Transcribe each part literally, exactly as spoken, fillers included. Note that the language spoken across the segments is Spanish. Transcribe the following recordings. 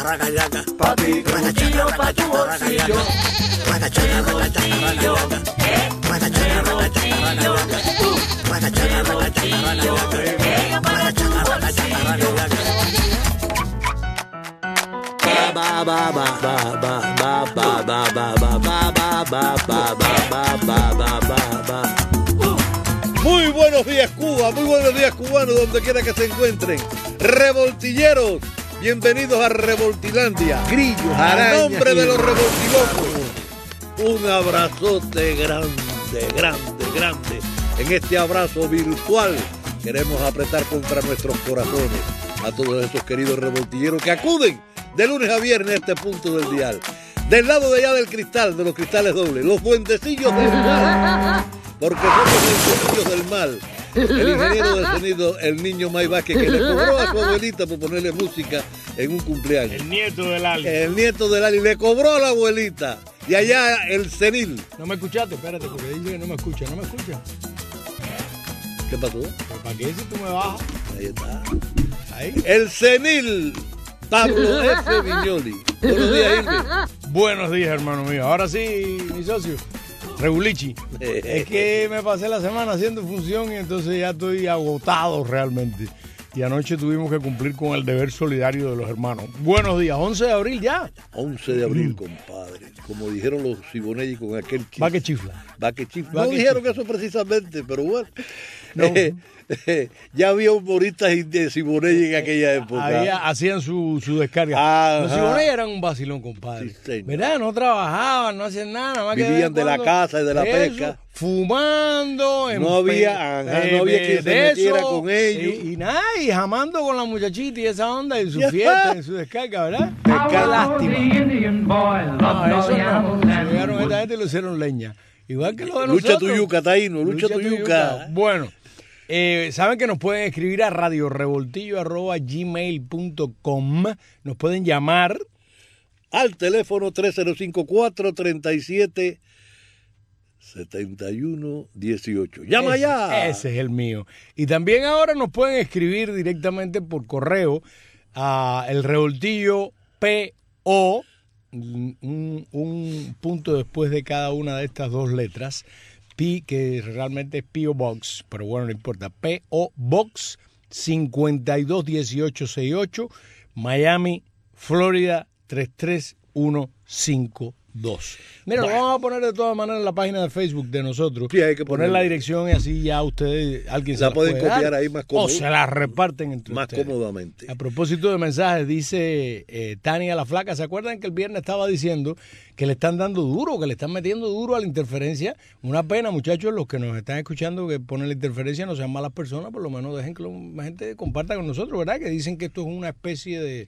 Pa' ti, con bolsillo, pa' tu bolsillo. De bolsillo, eh, de bolsillo. Uh, de bolsillo, pega para tu bolsillo. Ba ba ba ba ba ba ba ba ba ba ba ba ba ba ba ba ba ba. Muy buenos días, Cuba, muy buenos días, cubanos, donde quiera que se encuentren. Revoltilleros, bienvenidos a Revoltilandia. Grillos, A arañas, nombre de los grillos. revoltilocos, un abrazote grande, grande, grande. En este abrazo virtual queremos apretar contra nuestros corazones a todos esos queridos revoltilleros que acuden de lunes a viernes a este punto del dial. Del lado de allá del cristal, de los cristales dobles, los duendecillos del mal, porque somos los duendecillos del mal. El ingeniero de sonido, el niño May Vázquez, que le cobró a su abuelita por ponerle música en un cumpleaños. El nieto del Ali. El nieto de Lali le cobró a la abuelita. Y allá el senil. ¿No me escuchaste? Espérate, porque dice que no me escucha. ¿No me escucha? ¿Qué pasó? ¿Pero para qué si tú me bajas? Ahí está. Ahí. El senil Pablo F. Viñoli. Buenos días, Irving. Buenos días, hermano mío. Ahora sí, mi socio, Regulichi. Es que me pasé la semana haciendo función y entonces ya estoy agotado realmente. Y anoche tuvimos que cumplir con el deber solidario de los hermanos. Buenos días, once de abril ya. once de abril, compadre. Como dijeron los Sibonelli con aquel chifla. Va que chifla. Va que chifla. Va No que dijeron chifla. eso precisamente, pero bueno. No. Eh, eh, ya había humoristas de Sibonelli en aquella época. Ahí hacían su, su descarga. Ajá. Los Siboney eran un vacilón, compadre. Sí, señor. ¿Verdad? No trabajaban, no hacían nada. Nada más que Vivían vez en de la cuando casa y de la eso, pesca. Fumando. en No había- pe- ajá, eh, no había quien se de metiera eso, con ellos. Y, y nada, y jamando con la muchachita y esa onda y su Ya. fiesta y su descarga, ¿verdad? Qué lástima. No, eso no. Se llegaron a esta gente y lo hicieron leña. Igual que lo de Lucha nosotros. tu yuca, Taíno, lucha tu yuca. Bueno, eh, saben que nos pueden escribir a radiorevoltillo arroba gmail punto com. Nos pueden llamar. Al teléfono tres cero cinco, cuatro tres siete, siete uno uno ocho. ¡Llama ese, ya! Ese es el mío. Y también ahora nos pueden escribir directamente por correo a el revoltillo P O, un, un punto después de cada una de estas dos letras, P, que realmente es P O Box, pero bueno, no importa, P O Box cincuenta y dos dieciocho sesenta y ocho, Miami, Florida tres tres uno cinco dos. Mira, Bueno. lo vamos a poner de todas maneras en la página de Facebook de nosotros. Sí, hay que poner ponerla. la dirección y así ya ustedes, alguien se La las pueden puede copiar dar, ahí más cómodo. o se la reparten entre Más ustedes. cómodamente. A propósito de mensajes, dice eh, Tania la Flaca, ¿se acuerdan que el viernes estaba diciendo que le están dando duro, que le están metiendo duro a la interferencia? Una pena, muchachos, los que nos están escuchando que ponen la interferencia no sean malas personas, por lo menos dejen que la gente comparta con nosotros, ¿verdad? Que dicen que esto es una especie de...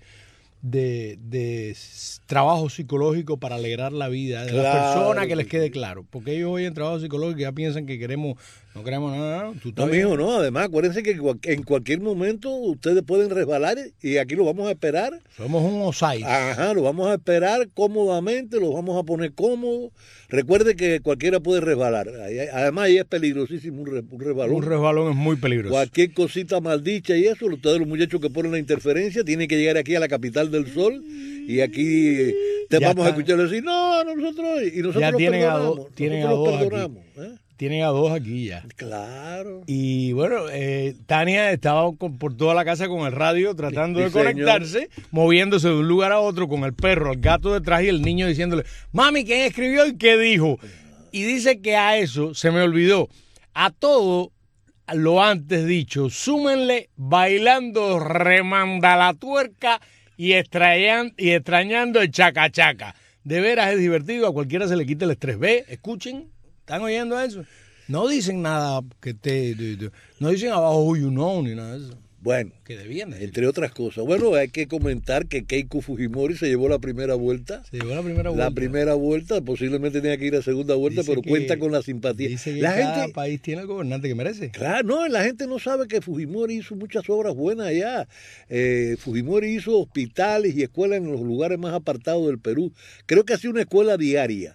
De, de s- trabajo psicológico para alegrar la vida de las Claro personas, que les que quede sí. claro. Porque ellos hoy en trabajo psicológico ya piensan que queremos, no queremos nada. Tú No, estás bien. mijo, no. Además, acuérdense que cual- en cualquier momento ustedes pueden resbalar y aquí lo vamos a esperar. Somos un osai. Ajá, lo vamos a esperar cómodamente, lo vamos a poner cómodo. Recuerde que cualquiera puede resbalar. Ahí- Además, ahí es peligrosísimo un, re- un resbalón. Un resbalón es muy peligroso. Cualquier cosita maldicha y eso, ustedes los muchachos que ponen la interferencia tienen que llegar aquí a la capital del sol y aquí eh, te Ya vamos a está. escuchar decir, no, nosotros, y nosotros Ya los tienen a perdonamos. dos- tienen nosotros a los dos aquí. perdonamos, ¿eh? Tienen a dos aquí ya. Claro. Y bueno, eh, Tania estaba con- por toda la casa con el radio tratando Sí, de señor. conectarse, moviéndose de un lugar a otro con el perro, el gato detrás y el niño diciéndole, mami, ¿quién escribió y qué dijo? Y dice que a eso se me olvidó. A todo lo antes dicho, súmenle bailando remanda la tuerca y, extrañan, y extrañando el chaca chaca. De veras es divertido, a cualquiera se le quita el estrés. Ve, escuchen, ¿están oyendo eso? No dicen nada que te... de- de- no dicen abajo who you know ni nada de eso. Bueno, Que debían decir. entre otras cosas. Bueno, hay que comentar que Keiko Fujimori se llevó la primera vuelta. Se llevó la primera vuelta. La primera vuelta, posiblemente tenga que ir a segunda vuelta, Dice pero que- cuenta con la simpatía. Dice que La cada gente, país tiene el gobernante que merece. claro, no, la gente no sabe que Fujimori hizo muchas obras buenas allá. Eh, Fujimori hizo hospitales y escuelas en los lugares más apartados del Perú. Creo que hacía una escuela diaria.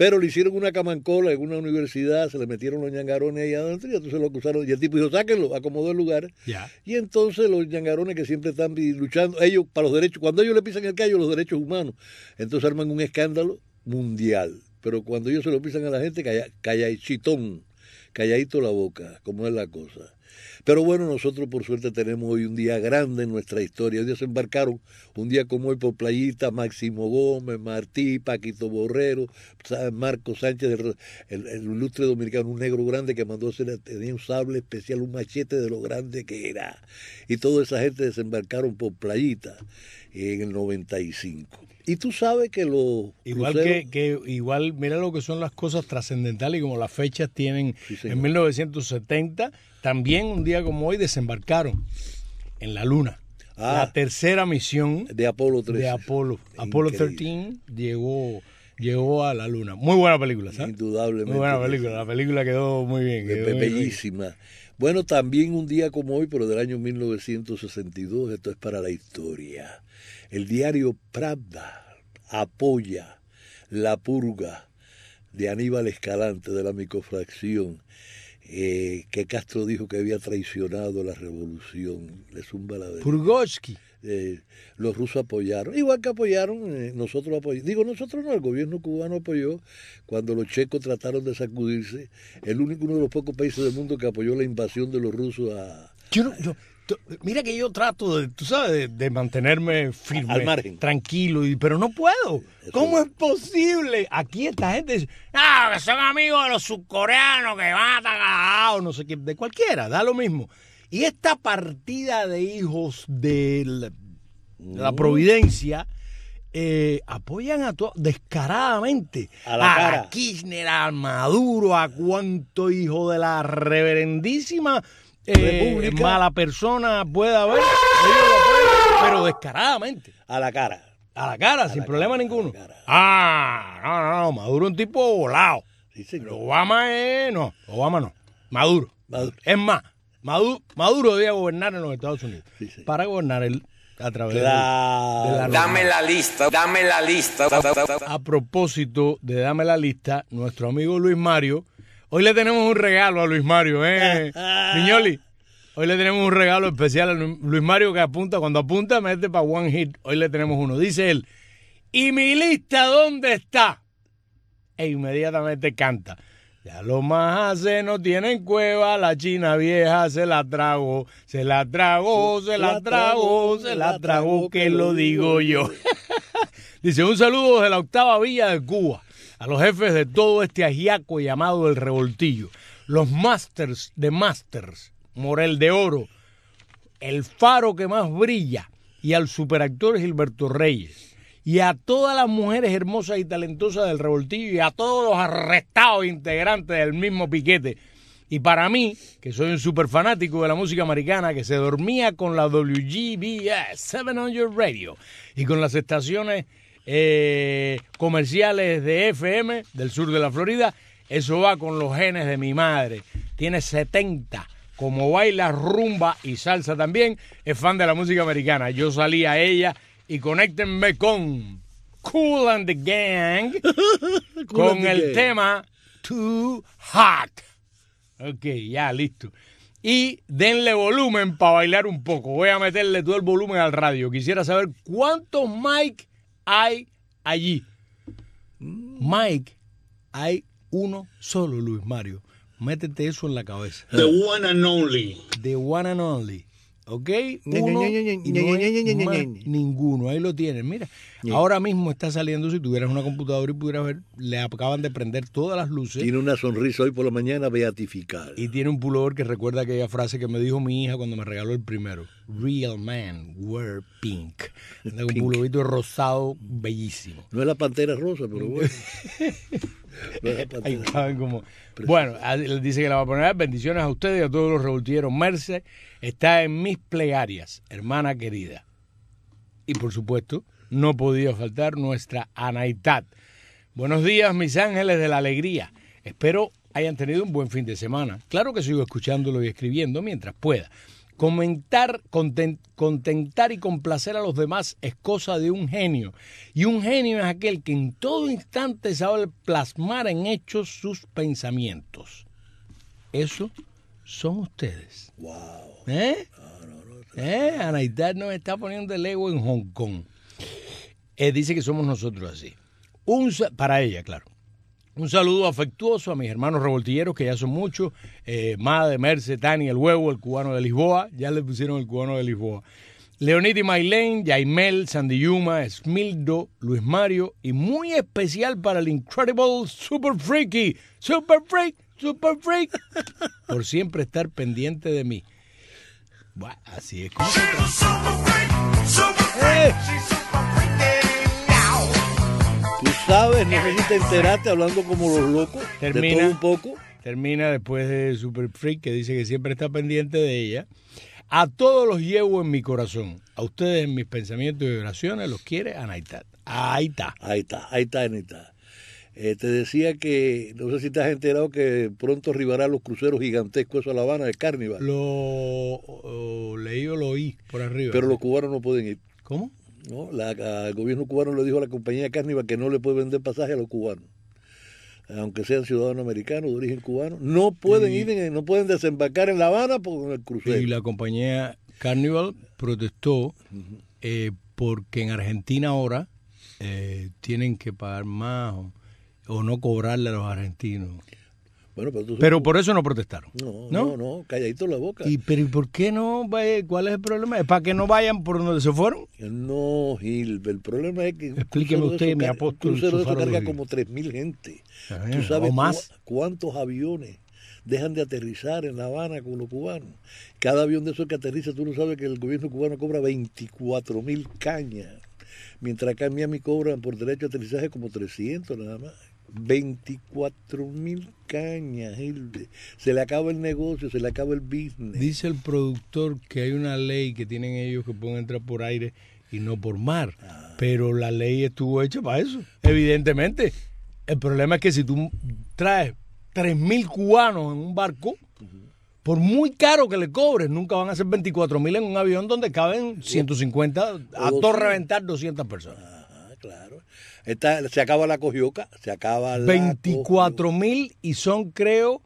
Pero le hicieron una camancola en una universidad, se le metieron los ñangarones ahí adentro y entonces lo acusaron. Y el tipo dijo, sáquenlo, acomodó el lugar. Ya. Y entonces los ñangarones que siempre están luchando, ellos para los derechos, cuando ellos le pisan el callo, los derechos humanos, entonces arman un escándalo mundial. Pero cuando ellos se lo pisan a la gente, calla, calla chitón, calladito la boca, como es la cosa. Pero bueno, nosotros por suerte tenemos hoy un día grande en nuestra historia. Hoy día se embarcaron un día como hoy por Playita, Máximo Gómez, Martí, Paquito Borrero, Marco Sánchez, el, el, el ilustre dominicano, un negro grande que mandó a hacer, tenía un sable especial, un machete de lo grande que era. Y toda esa gente desembarcaron por Playita en el noventa y cinco. Y tú sabes que los igual cruceros... que, que igual mira lo que son las cosas trascendentales y como las fechas tienen Sí, señor. en mil novecientos setenta, también un día como hoy desembarcaron en la Luna. Ah. La tercera misión de Apolo trece. de Apolo. Apolo trece llegó llegó a la Luna. Muy buena película, ¿sabes? Indudablemente. Muy buena película. La película quedó muy bien. Be- Quedó muy bien. Bellísima. Bueno, también un día como hoy, pero del año mil novecientos sesenta y dos, esto es para la historia. El diario Pravda apoya la purga de Aníbal Escalante de la microfracción, eh, que Castro dijo que había traicionado la revolución. Le zumba la de... Purgotsky. Eh, los rusos apoyaron, igual que apoyaron, eh, nosotros apoyamos, digo nosotros no, el gobierno cubano apoyó cuando los checos trataron de sacudirse, el único, uno de los pocos países del mundo que apoyó la invasión de los rusos a... Yo no- yo- tú- mira que yo trato de, tú sabes, de, de mantenerme firme, Al margen. tranquilo, y, pero no puedo. ¿Cómo es posible? Aquí esta gente dice, ah, que son amigos de los surcoreanos que matan a o no sé qué, de cualquiera, da lo mismo. Y esta partida de hijos de la, de la Providencia eh, apoyan a todos descaradamente. A la cara. Kirchner, a Maduro, a cuánto hijo de la reverendísima eh, República. mala persona pueda haber. Ellos lo apoyan, pero descaradamente. a la cara. A la cara, sin la problema cara, ninguno. a la cara. Ah, no, no, no, Maduro es un tipo volado. Sí, señor. Pero Obama es, no, Obama no, Maduro. Maduro. Es más, Maduro, Maduro debía gobernar en los Estados Unidos. Sí, sí. Para gobernar él a través de- Claro. de la Dame la lista, dame la lista. A propósito de Dame la Lista, nuestro amigo Luis Mario, hoy le tenemos un regalo a Luis Mario, ¿eh? Miñoli, hoy le tenemos un regalo especial a Lu- Luis Mario que apunta, cuando apunta mete para One Hit, hoy le tenemos uno. Dice él, ¿y mi lista dónde está? E inmediatamente canta. Ya los majaces no tienen cueva, la china vieja se la tragó, se la tragó, se la tragó, se la tragó, que lo digo yo. Dice, un saludo desde la octava villa de Cuba, a los jefes de todo este ajiaco llamado El Revoltillo, los masters de masters, Morel de Oro, el faro que más brilla, y al superactor Gilberto Reyes, y a todas las mujeres hermosas y talentosas del Revoltillo, y a todos los arrestados integrantes del mismo piquete. Y para mí, que soy un super fanático de la música americana, que se dormía con la W G B S siete hundred Radio y con las estaciones eh, comerciales de F M del sur de la Florida, eso va con los genes de mi madre. Tiene setenta, como baila rumba y salsa también, es fan de la música americana. Yo salí a ella y conéctenme con Kool and the Gang con and the el Gang. tema Too Hot. Ok, ya, listo. Y denle volumen para bailar un poco. Voy a meterle todo el volumen al radio. Quisiera saber cuántos mic hay allí. Mike, hay uno solo, Luis Mario. Métete eso en la cabeza. The one and only. The one and only. ¿Ok? Ña, Uno ña, ña, ña, y ña, no ña, hay ña, ña, ña, más ña. ninguno. Ahí lo tienen. Mira, ahora mismo está saliendo, si tuvieras una computadora y pudieras ver, le acaban de prender todas las luces. Tiene una sonrisa hoy por la mañana beatificada. Y tiene un pullover que recuerda aquella frase que me dijo mi hija cuando me regaló el primero. Real man wear pink. Anda con un pullovito rosado bellísimo. No es la pantera rosa, pero bueno. No es la Ahí pantera. estaban como... Bueno, a- él dice que la va a poner. Bendiciones a ustedes y a todos los revoltilleros. Merce está en mis plegarias, hermana querida. Y por supuesto, no podía faltar nuestra Anaitat. Buenos días, mis ángeles de la alegría. Espero hayan tenido un buen fin de semana. Claro que sigo escuchándolo y escribiendo mientras pueda. Comentar, content, contentar y complacer a los demás es cosa de un genio. Y un genio es aquel que en todo instante sabe plasmar en hechos sus pensamientos. Eso son ustedes. Wow. ¿Eh? No, no, no, ¿Eh? Anaitad nos está poniendo el ego en Hong Kong. Eh, dice que somos nosotros así. Un, para ella, claro. Un saludo afectuoso a mis hermanos revoltilleros, que ya son muchos. Eh, Made, Merce, Tani, el huevo, el cubano de Lisboa. Ya le pusieron el cubano de Lisboa. Leonid y Maylene, Yaimel, Sandy Yuma, Smildo, Luis Mario. Y muy especial para el Incredible Super Freaky. Super Freak, Super Freak. Por siempre estar pendiente de mí. Bueno, así es como se ¡Eh! Tú sabes, no sé si te enteraste hablando como los locos. Termina. De todo un poco. Termina después de Super Freak, que dice que siempre está pendiente de ella. A todos los llevo en mi corazón. A ustedes en mis pensamientos y oraciones los quiere Anaitad. Ahí está. Ahí está, ahí está, Anita. Eh, te decía que, no sé si te has enterado que pronto arribarán los cruceros gigantescos a La Habana de Carnival. Lo o, leí o lo oí por arriba. Pero los cubanos no pueden ir. ¿Cómo? ¿No? La, el gobierno cubano le dijo a la compañía Carnival que no le puede vender pasaje a los cubanos. Aunque sean ciudadanos americanos de origen cubano, no pueden y, ir, no pueden desembarcar en La Habana por el crucero. Y la compañía Carnival protestó uh-huh. eh, porque en Argentina ahora eh, tienen que pagar más o, o no cobrarle a los argentinos. Bueno, pero, tú pero por eso no protestaron. No, no, no, no calladito la boca. ¿Y pero ¿y por qué no? ¿Cuál es el problema? ¿Es para que no vayan por donde se fueron? No, Gil, el problema es que... Explíqueme usted, mi apóstol. Un crucero de eso carga como tres mil gente. Ver, ¿Tú sabes o más? Cu cuántos aviones dejan de aterrizar en La Habana con los cubanos? Cada avión de esos que aterriza, tú no sabes que el gobierno cubano cobra veinticuatro mil cañas. Mientras acá en Miami cobran por derecho de aterrizaje como trescientos nada más. veinticuatro mil cañas, Hilde. Se le acaba el negocio, se le acaba el business. Dice el productor que hay una ley que tienen ellos que pueden entrar por aire y no por mar. Ah. Pero la ley estuvo hecha para eso, evidentemente. El problema es que si tú traes tres mil cubanos en un barco, uh-huh. por muy caro que le cobres, nunca van a ser veinticuatro mil en un avión donde caben ciento cincuenta, a todo reventar doscientas personas. Ah, claro. Esta, se acaba la cojioca, se acaba la veinticuatro mil y son, creo,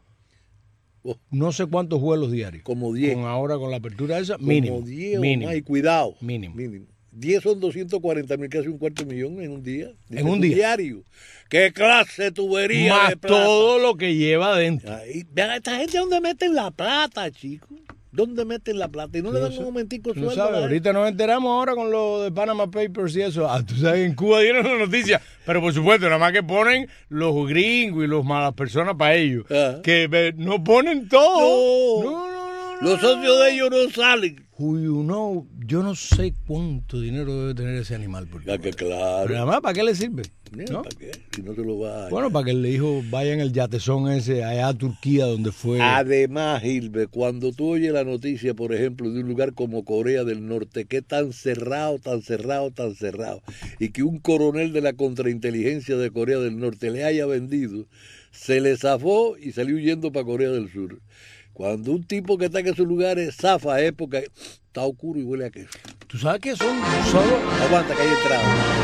oh. no sé cuántos vuelos diarios. Como diez. Con ahora con la apertura esa, como mínimo. diez mínimo. Más, y cuidado. Mínimo. mínimo. diez son doscientos cuarenta mil, casi un cuarto de millón en un día. En un día. Diario. ¿Qué clase de tubería más de plata? Todo lo que lleva adentro. Ahí, vean, esta gente, ¿dónde meten la plata, chicos? ¿Dónde meten la plata? Y no, no le dan un momentico sueldo. No sabes, ahorita nos enteramos ahora con lo de Panama Papers y eso. Ah, tú sabes, en Cuba dieron la noticia. Pero por supuesto, nada más que ponen los gringos y los malas personas para ellos. Ah. Que eh, no ponen todo. No. No, no, no, no. Los socios de ellos no salen. Who you know, yo no sé cuánto dinero debe tener ese animal. Porque, ya que claro. Pero además, ¿para qué le sirve? ¿No? ¿Para qué? Si no se lo va a... Bueno, para que el hijo vaya en el yatezón ese allá a Turquía donde fue. Además, Gilbert, cuando tú oyes la noticia, por ejemplo, de un lugar como Corea del Norte, que es tan cerrado, tan cerrado, tan cerrado, y que un coronel de la contrainteligencia de Corea del Norte le haya vendido, se le zafó y salió huyendo para Corea del Sur. Cuando un tipo que está en esos lugares zafa es porque está oscuro y huele a queso. ¿Tú sabes qué son? Solo... Aguanta, que hay entrada.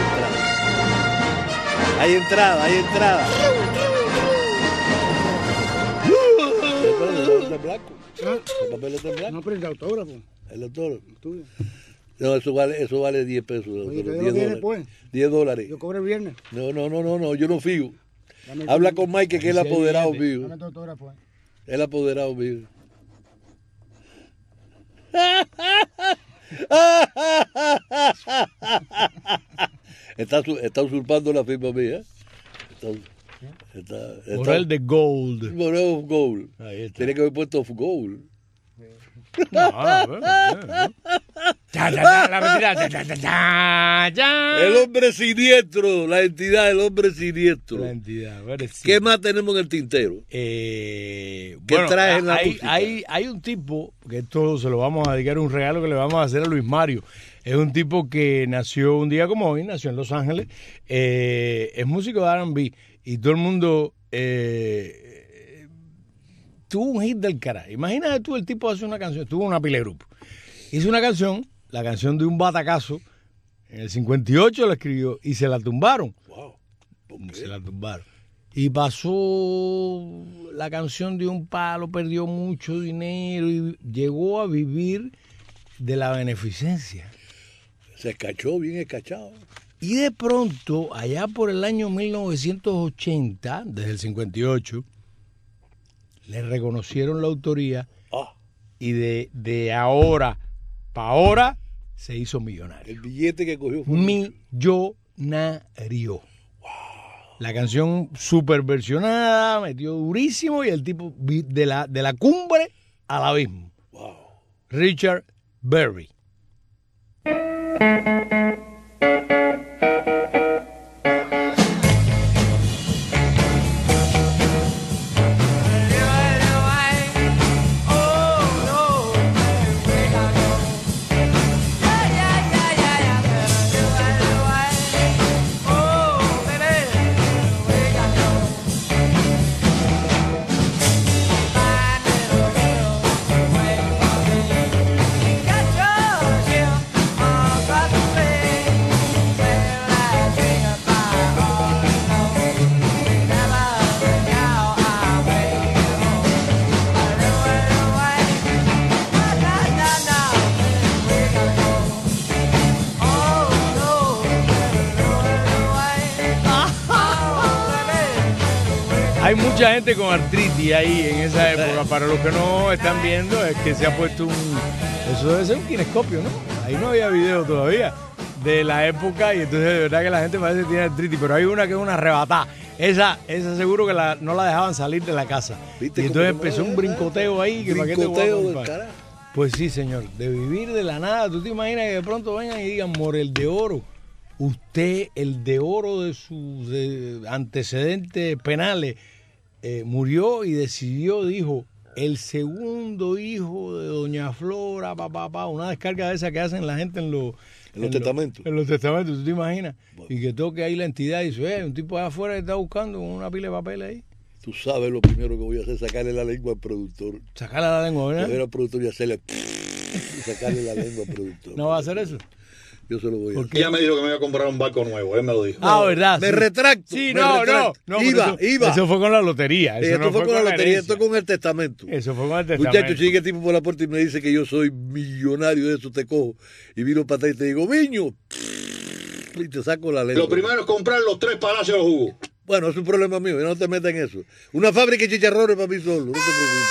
Hay entrada, hay entrada. El blanco. El papel está en blanco. No, pero el autógrafo. El autógrafo. No, eso vale, eso vale diez pesos. Oye, diez dólares. dólares. Pues? diez dólares. Yo cobro el viernes. No, no, no, no, no, yo no fijo. Habla con Mike, que es el apoderado mío. Dame tu autógrafo. El apoderado mío. está, está usurpando la firma mía. Está, está, está, Morel de Gold. Morel of Gold. Tiene que haber puesto of Gold. No, no, no, no. Ya, ya, ya, la mentira. Ya, ya, ya, ya. El hombre siniestro, la entidad del hombre siniestro. La entidad, bueno, sí. ¿Qué más tenemos en el tintero? Eh, ¿Qué bueno, traes en la hay, música? Hay, hay un tipo, que esto se lo vamos a dedicar, un regalo que le vamos a hacer a Luis Mario. Es un tipo que nació un día como hoy, nació en Los Ángeles. Eh, es músico de R and B y todo el mundo... Eh, tuvo un hit del carajo. Imagínate tú, el tipo hace una canción, tuvo una pila de grupo. Hizo una canción, la canción de un batacazo, en el cincuenta y ocho la escribió y se la tumbaron. Wow. Se la tumbaron. Y pasó la canción de un palo, perdió mucho dinero y llegó a vivir de la beneficencia. Se escachó, bien escachado. Y de pronto, allá por el año mil novecientos ochenta, desde el cincuenta y ocho, le reconocieron la autoría Ah, y de, de ahora para ahora se hizo millonario. el billete que cogió fue mucho. Millonario. La canción super versionada, metió durísimo y el tipo vi- de la, de la cumbre al abismo. Wow. Richard Berry. Hay mucha gente con artritis ahí en esa época. Para los que no están viendo, es que se ha puesto un... Eso debe ser un kinescopio, ¿no? Ahí no había video todavía de la época y entonces de verdad que la gente parece que tiene artritis, pero hay una que es una arrebatada. Esa, esa seguro que la, no la dejaban salir de la casa. ¿Viste Y cómo entonces no empezó la un dejaban? brincoteo ahí. Que para qué te voy a Brincoteo del contar. carajo. Pues sí, señor, de vivir de la nada. ¿Tú te imaginas que de pronto vengan y digan, por el de oro, usted, el de oro de sus de antecedentes penales, eh, murió y decidió, dijo, el segundo hijo de doña Flora, papá, papá, una descarga de esa que hacen la gente en los... En los testamentos. En los testamentos, ¿tú te imaginas? Bueno. Y que toque ahí la entidad y dice, eh, un tipo allá afuera que está buscando una pila de papel ahí. Tú sabes lo primero que voy a hacer, sacarle la lengua al productor. Sacarle la lengua, Coger ¿verdad? al productor y hacerle... y sacarle la lengua al productor. ¿No va a hacer eso? Yo se lo voy a ¿Por hacer. qué? Ella me dijo que me iba a comprar un barco nuevo, él me lo dijo. Ah, ¿verdad? Me Sí. retracto. Sí, me no, retracto. no, no. pero Iba, eso, iba. Eso fue con la lotería. Eso Eh, no esto fue con la lotería, herencia. esto con el testamento. Eso fue con el testamento. Muchachos, sigue el tipo por la puerta y me dice que yo soy millonario de eso, te cojo. Y vino para atrás y te digo, Viño. Y te saco la lengua. Lo primero es comprar los tres palacios de jugos. Bueno, es un problema mío, yo no te metas en eso. Una fábrica de chicharrones para mí solo, no te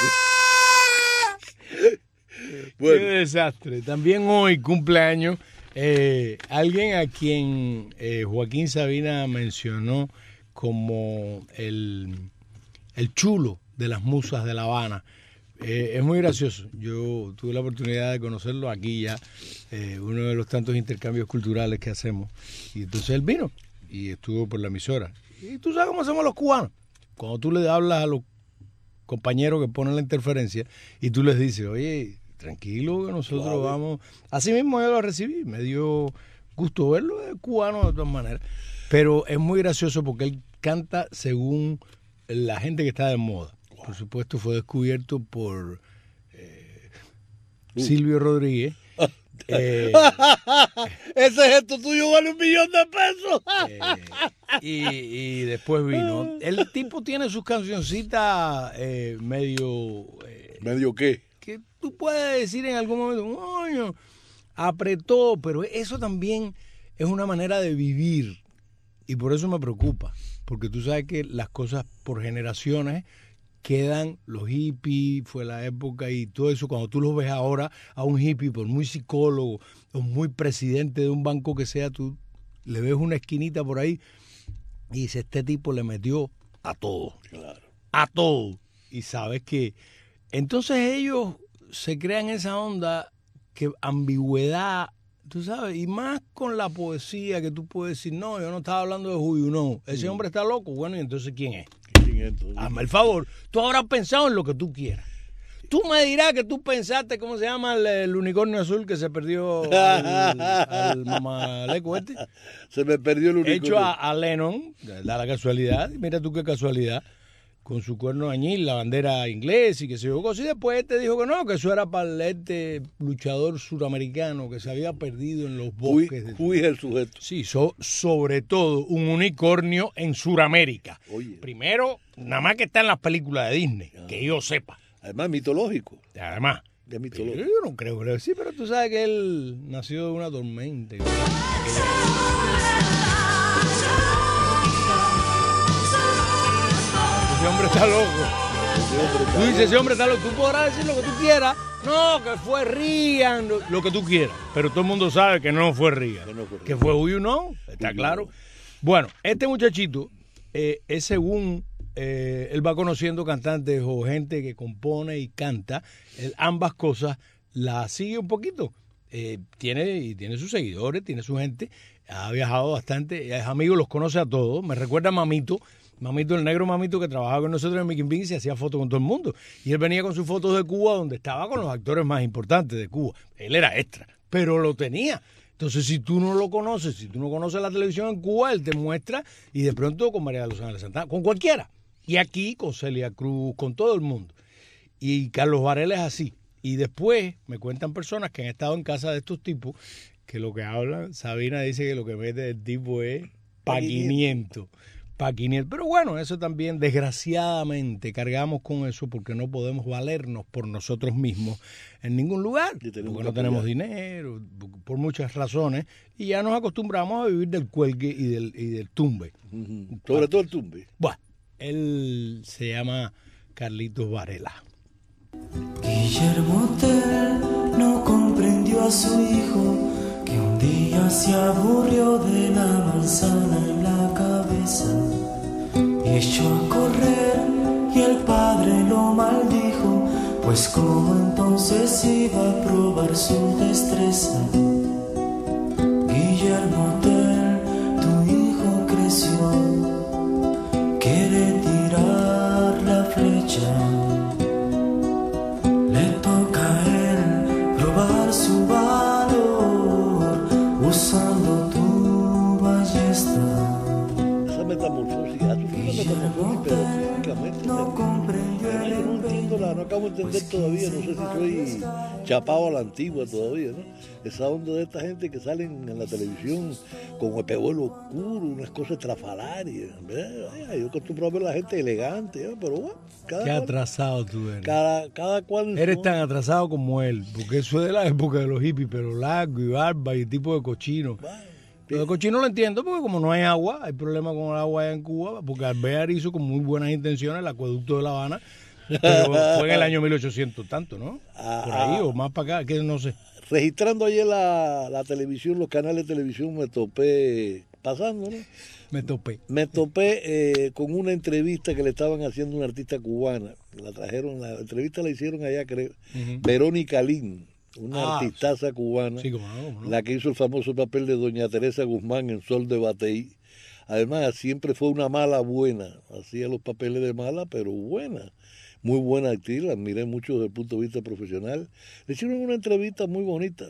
preocupes. Qué Bueno, desastre. También hoy cumpleaños eh, alguien a quien eh, Joaquín Sabina mencionó como el, el chulo de las musas de La Habana. Eh, es muy gracioso. Yo tuve la oportunidad de conocerlo aquí ya, eh, uno de los tantos intercambios culturales que hacemos. Y entonces él vino y estuvo por la emisora. Y tú sabes cómo hacemos los cubanos. Cuando tú le hablas a los compañeros que ponen la interferencia y tú les dices, oye, tranquilo que nosotros Suave. vamos. Así mismo yo lo recibí, me dio gusto verlo, es cubano de todas maneras. Pero es muy gracioso porque él canta según la gente que está de moda. Por supuesto fue descubierto por eh, Silvio Rodríguez. Eh, ese gesto tuyo vale un millón de pesos. eh, y, y después vino. El tipo tiene sus cancioncitas eh, medio... eh, ¿Medio qué? que tú puedes decir en algún momento, coño, apretó, pero eso también es una manera de vivir y por eso me preocupa, porque tú sabes que las cosas por generaciones quedan, los hippies, fue la época y todo eso, cuando tú los ves ahora a un hippie, por muy psicólogo o muy presidente de un banco que sea, tú le ves una esquinita por ahí y dices, este tipo le metió a todo, Claro. a todo, y sabes que entonces ellos se crean esa onda que ambigüedad, tú sabes, y más con la poesía que tú puedes decir, no, yo no estaba hablando de Julio, no, ese hombre está loco, bueno, y entonces ¿quién es? quinientos. Hazme el favor, tú habrás pensado en lo que tú quieras. Tú me dirás que tú pensaste, ¿cómo se llama el, el unicornio azul que se perdió al, al mamaleco este? Se me perdió el unicornio. Hecho a, a Lennon, da la casualidad, mira tú qué casualidad. con su cuerno de añil, la bandera inglesa y que se yo cosa. Y después este dijo que no, que eso era para el este luchador suramericano que se había perdido en los bosques. De... Fui el sujeto. Sí, so, sobre todo un unicornio en Suramérica. Oye. Primero, nada más que está en las películas de Disney, ah. que yo sepa. Además, mitológico. Además. De mitológico. Yo no creo, creo. Sí, pero tú sabes que él nació de una tormenta. Ese hombre está loco. Tú dices, ese hombre está loco. Tú podrás decir lo que tú quieras. No, que fue Reagan, lo, lo que tú quieras. Pero todo el mundo sabe que no fue Reagan. Que, no fue, que fue Who You Know, está claro. Bueno, este muchachito eh, es según eh, él va conociendo cantantes o gente que compone y canta. Él, ambas cosas las sigue un poquito. Eh, tiene, y tiene sus seguidores, tiene su gente. Ha viajado bastante, es amigo, los conoce a todos. Me recuerda a Mamito. Mamito, el negro Mamito que trabajaba con nosotros en Mickey Bing y se hacía fotos con todo el mundo. Y él venía con sus fotos de Cuba donde estaba con los actores más importantes de Cuba. Él era extra, pero lo tenía. Entonces, si tú no lo conoces, si tú no conoces la televisión en Cuba, él te muestra y de pronto con María de los Ángeles Santana, con cualquiera. Y aquí con Celia Cruz, con todo el mundo. Y Carlos Varela es así. Y después me cuentan personas que han estado en casa de estos tipos que lo que hablan, Sabina dice que lo que mete el tipo es pa' quinientos. Pa' quinientos. Pero bueno, eso también, desgraciadamente, cargamos con eso porque no podemos valernos por nosotros mismos en ningún lugar. Porque no tenemos dinero, por muchas razones, y ya nos acostumbramos a vivir del cuelgue y del, y del tumbe. Uh-huh. Sobre todo el tumbe. Bueno, él se llama Carlitos Varela. Guillermo Tell no comprendió a su hijo, que un día se aburrió de la manzana en la cabeza y echó a correr, y el padre lo maldijo, pues como entonces iba a probar su destreza. Guillermo Tell, tu hijo creció, quiere tirar la flecha. Le toca a él probar su valor usando tu ballesta. Esa metamorfosis, ha sufrido una metamorfosis, pero físicamente. No comprendió el no entiendo la, no acabo de entender todavía, no sé si soy chapado a la antigua todavía, ¿no? Esa onda de esta gente que salen en la televisión con el pebuelo oscuro, unas cosas estrafalarias. Yo acostumbro a ver a la gente elegante, ¿eh? Pero bueno, cada Qué cual, atrasado tú eres. Cada, cada cual. Eres son... tan atrasado como él, porque eso es de la época de los hippies, pero largo y barba y tipo de cochino. Bueno, lo de cochino lo entiendo porque como no hay agua, hay problema con el agua allá en Cuba, porque Alvear hizo con muy buenas intenciones el acueducto de La Habana, pero fue en el año mil ochocientos tanto, ¿no? Por ahí o más para acá, que no sé. Registrando ayer la, la televisión, los canales de televisión, me topé, pasando, ¿no? Me topé. Me topé eh, con una entrevista que le estaban haciendo a una artista cubana. La trajeron, la entrevista la hicieron allá, creo. Uh-huh. Verónica Lin, una ah, artistaza cubana, sí, cómo no, cómo no. La que hizo el famoso papel de Doña Teresa Guzmán en Sol de Bateí. Además, siempre fue una mala buena. Hacía los papeles de mala, pero buena. Muy buena actriz, la admiré mucho desde el punto de vista profesional. Le hicieron una entrevista muy bonita.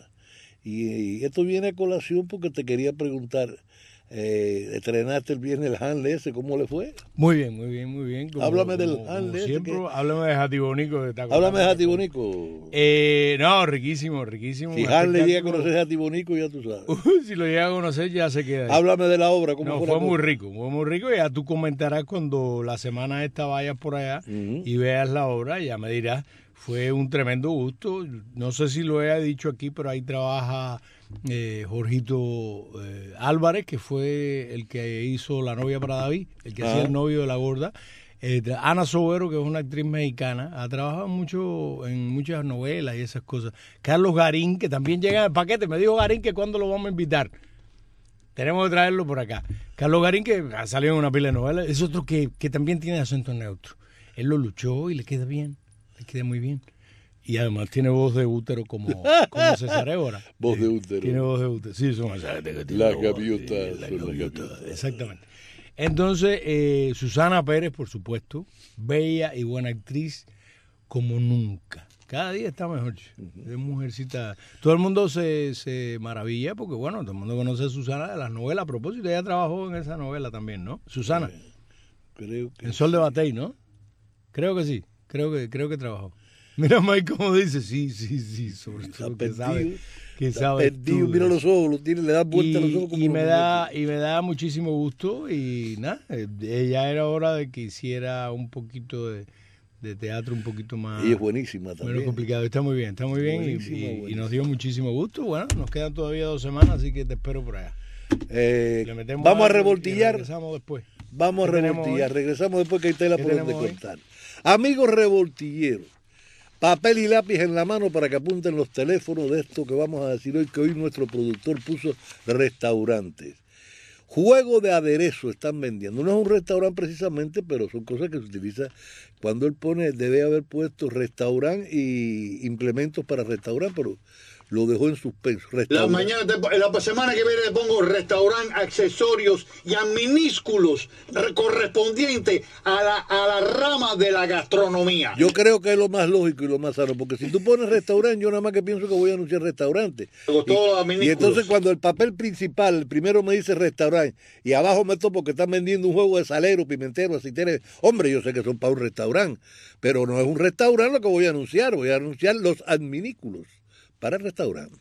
Y, y esto viene a colación porque te quería preguntar, eh, estrenaste el viernes el Hanley ese, ¿cómo le fue? Muy bien, muy bien, muy bien. Como, háblame del como, Hanley. Siempre, que... háblame de Jatibonico. De háblame de Jatibonico. Eh, no, riquísimo, riquísimo. Si Hanley llega a conocer a Jatibonico, ya tú sabes. Uh, si lo llega a conocer, ya se queda ahí. Háblame de la obra. ¿Cómo no, fue, fue la muy cosa? rico, fue muy rico. Ya tú comentarás cuando la semana esta vayas por allá uh-huh. y veas la obra, ya me dirás. Fue un tremendo gusto. No sé si lo he dicho aquí, pero ahí trabaja eh, Jorgito eh, Álvarez, que fue el que hizo La novia para David, el que ah. hacía el novio de la gorda. Eh, Ana Sobero, que es una actriz mexicana, ha trabajado mucho en muchas novelas y esas cosas. Carlos Garín, que también llega en el paquete. Me dijo Garín que cuándo lo vamos a invitar. Tenemos que traerlo por acá. Carlos Garín, que ha salido en una pila de novelas, es otro que, que también tiene acento neutro. Él lo luchó y le queda bien. Le queda muy bien. Y además tiene voz de útero como, como César Évora. Voz de útero. Tiene voz de útero. Sí, son esas. Las gaviotas. La gaviota, exactamente. Entonces, eh, Susana Pérez, por supuesto, bella y buena actriz como nunca. Cada día está mejor. Es mujercita. Todo el mundo se, se maravilla porque, bueno, todo el mundo conoce a Susana de las novelas. A propósito, ella trabajó en esa novela también, ¿no? Susana. Creo que en Sol de Batey, ¿no? Creo que sí, creo que, creo que trabajó. Mira Mike cómo dice, sí, sí, sí, sobre Está todo que perdido, sabe, que está sabe perdido, tú. mira los ojos, lo tiene, le da vuelta a los ojos Y, como y los me muñecos. da y me da muchísimo gusto y nada, eh, ya era hora de que hiciera un poquito de, de teatro un poquito más, Y es buenísima menos también. complicado. Está muy bien, está muy bien y- Buenísima, y, y buenísima. nos dio muchísimo gusto. Bueno, nos quedan todavía dos semanas, así que te espero por allá. Eh, Le metemos vamos a algo y revoltillar. regresamos después. Vamos a ¿Qué tenemos revoltillar. hoy? Regresamos después que hay tela ¿Qué por donde tenemos hoy? cortar. Amigos revoltilleros, papel y lápiz en la mano para que apunten los teléfonos de esto que vamos a decir hoy, que hoy nuestro productor puso restaurantes. Juego de aderezo están vendiendo. No es un restaurante precisamente, pero son cosas que se utilizan cuando él pone, debe haber puesto restaurante y implementos para restaurante, pero lo dejó en suspenso. La Restaurante. mañana, te- la semana que viene le pongo restaurante, accesorios y adminículos re- correspondientes a la, a la rama de la gastronomía. Yo creo que es lo más lógico y lo más sano, porque si tú pones restaurante, yo nada más que pienso que voy a anunciar restaurante. Con todos los Y, y adminículos. entonces cuando el papel principal, el primero me dice restaurante, y abajo me topo que están vendiendo un juego de salero, pimentero, aceitero, hombre, yo sé que son para un restaurante, pero no es un restaurante lo que voy a anunciar, voy a anunciar los adminículos para el restaurante.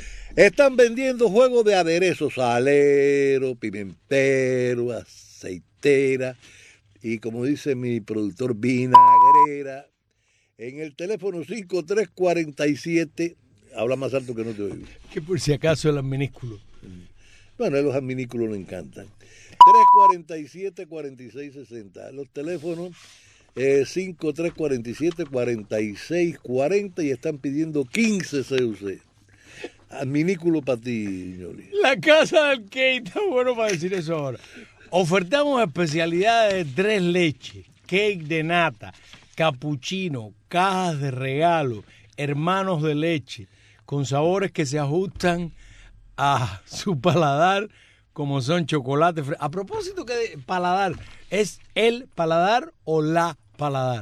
Están vendiendo juegos de aderezo, salero, pimentero, aceitera, y como dice mi productor, vinagrera, en el teléfono cinco tres cuatro siete, habla más alto que no te oigo. Que por si acaso el minúsculo. Bueno, a los adminículos le encantan. tres cuatro siete, cuatro seis seis cero. Los teléfonos eh, cinco tres cuatro siete, cuatro seis cuatro cero y están pidiendo quince C U C. Adminículo para ti, Ñoli. La casa del cake, está bueno para decir eso ahora. Ofertamos especialidades de tres leches, cake de nata, capuchino, cajas de regalo, hermanos de leche, con sabores que se ajustan a su paladar, como son chocolate fresco. A propósito que de paladar, ¿es el paladar o la paladar?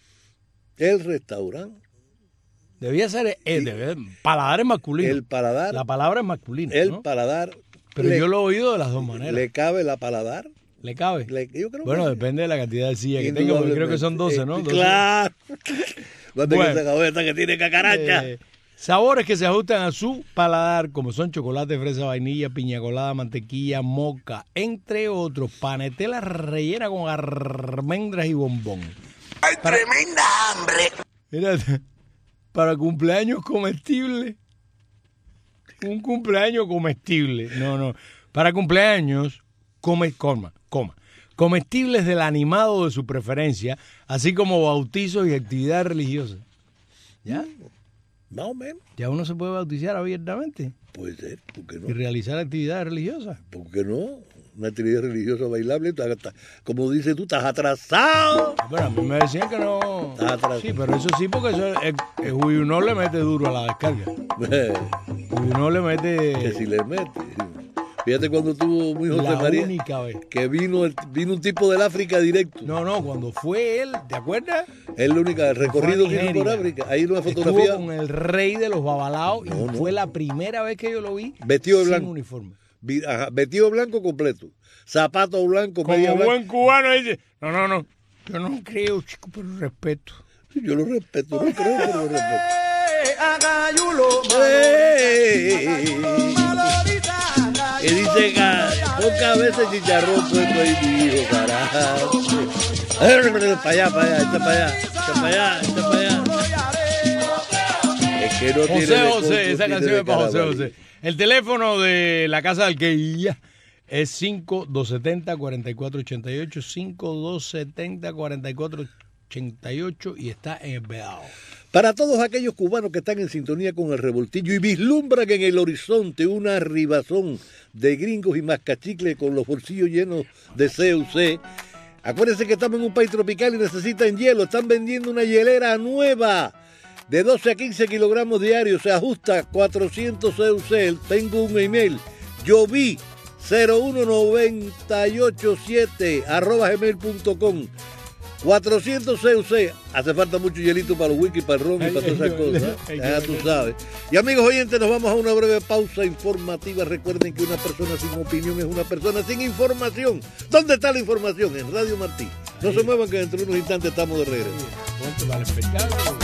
El restaurante, Debía ser el, debe- paladar es masculino. el paladar, La palabra es masculina, el ¿no? paladar, Pero le, yo lo he oído de las dos maneras. ¿Le, le cabe la paladar. cabe? Le- yo creo Bueno, que depende de la cantidad de sillas que tenga, porque creo que son doce, ¿no? Eh, doce. Claro. Cuando Bueno. que esa cabeza que tiene cacaracha. Eh, sabores que se ajustan a su paladar, como son chocolate, fresa, vainilla, piña colada, mantequilla, moca, entre otros. Panetela rellena con almendras y bombón. ¡Hay tremenda hambre! Mira, para cumpleaños comestible. Un cumpleaños comestible. No, no. Para cumpleaños, come, coma, coma. Comestibles del animado de su preferencia, así como bautizos y actividades religiosas. ¿Ya? Más o menos. Ya uno se puede bautizar abiertamente Puede ser, ¿por qué y no? realizar actividades religiosas. ¿Por qué no? Una actividad religiosa bailable, estás- estás- como dices tú, estás atrasado. Bueno, a mí me decían que no. Está atrás. Sí, pero eso sí, porque eso, el, el Juyunó le mete duro a la descarga. Juyunó le que mete si le mete. Fíjate cuando tuvo muy José la María, única vez. que vino, el- vino un tipo del África directo. No, no, cuando fue él, ¿te acuerdas? Es la única, el recorrido Fue a que hizo por Nigeria. África. Ahí una Estuvo fotografía con el rey de los babalaos y No, no. fue la primera vez que yo lo vi Vestido de sin blanco. uniforme. vi- ajá, vestido blanco completo. Zapato blanco, media Como blanca. buen cubano dice, no, no, no, yo no creo, chico, pero respeto. Sí, yo lo respeto, no creo, pero lo respeto. ¡Ey! Y dice que pocas veces chicharrón puesto ahí, mi hijo, carajo. Para allá, para allá, está para allá, está para allá, está para allá. Es que no tiene José de José, corto, esa tiene canción de es para José carabalí. José. El teléfono de la casa del que es cinco dos siete cero, cuatro cuatro ocho ocho, cinco dos siete cero, cuatro cuatro ocho ocho y está en el Vedado. Para todos aquellos cubanos que están en sintonía con el revoltillo y vislumbran en el horizonte una arribazón de gringos y mascachicles con los bolsillos llenos de C U C, acuérdense que estamos en un país tropical y necesitan hielo. Están vendiendo una hielera nueva de doce a quince kilogramos diarios, se ajusta cuatrocientos C U C. Tengo un email, yo vi cero uno nueve ocho siete arroba gmail punto com. cuatrocientos C U C, hace falta mucho hielito para los whisky, para el ron y para todas esas cosas, ya tú sabes. Y amigos oyentes, nos vamos a una breve pausa informativa. Recuerden que una persona sin opinión es una persona sin información. ¿Dónde está la información? En Radio Martí. No se muevan que dentro de unos instantes estamos de regreso. Ponte para el espectáculo.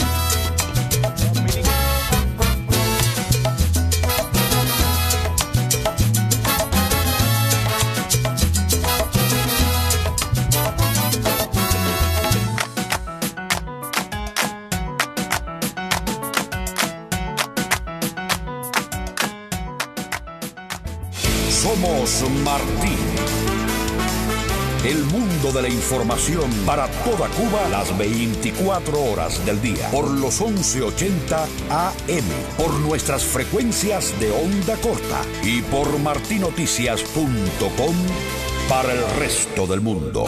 Somos Martín. El mundo de la información para toda Cuba las veinticuatro horas del día. Por los once ochenta A M. Por nuestras frecuencias de onda corta. Y por martinoticias punto com para el resto del mundo.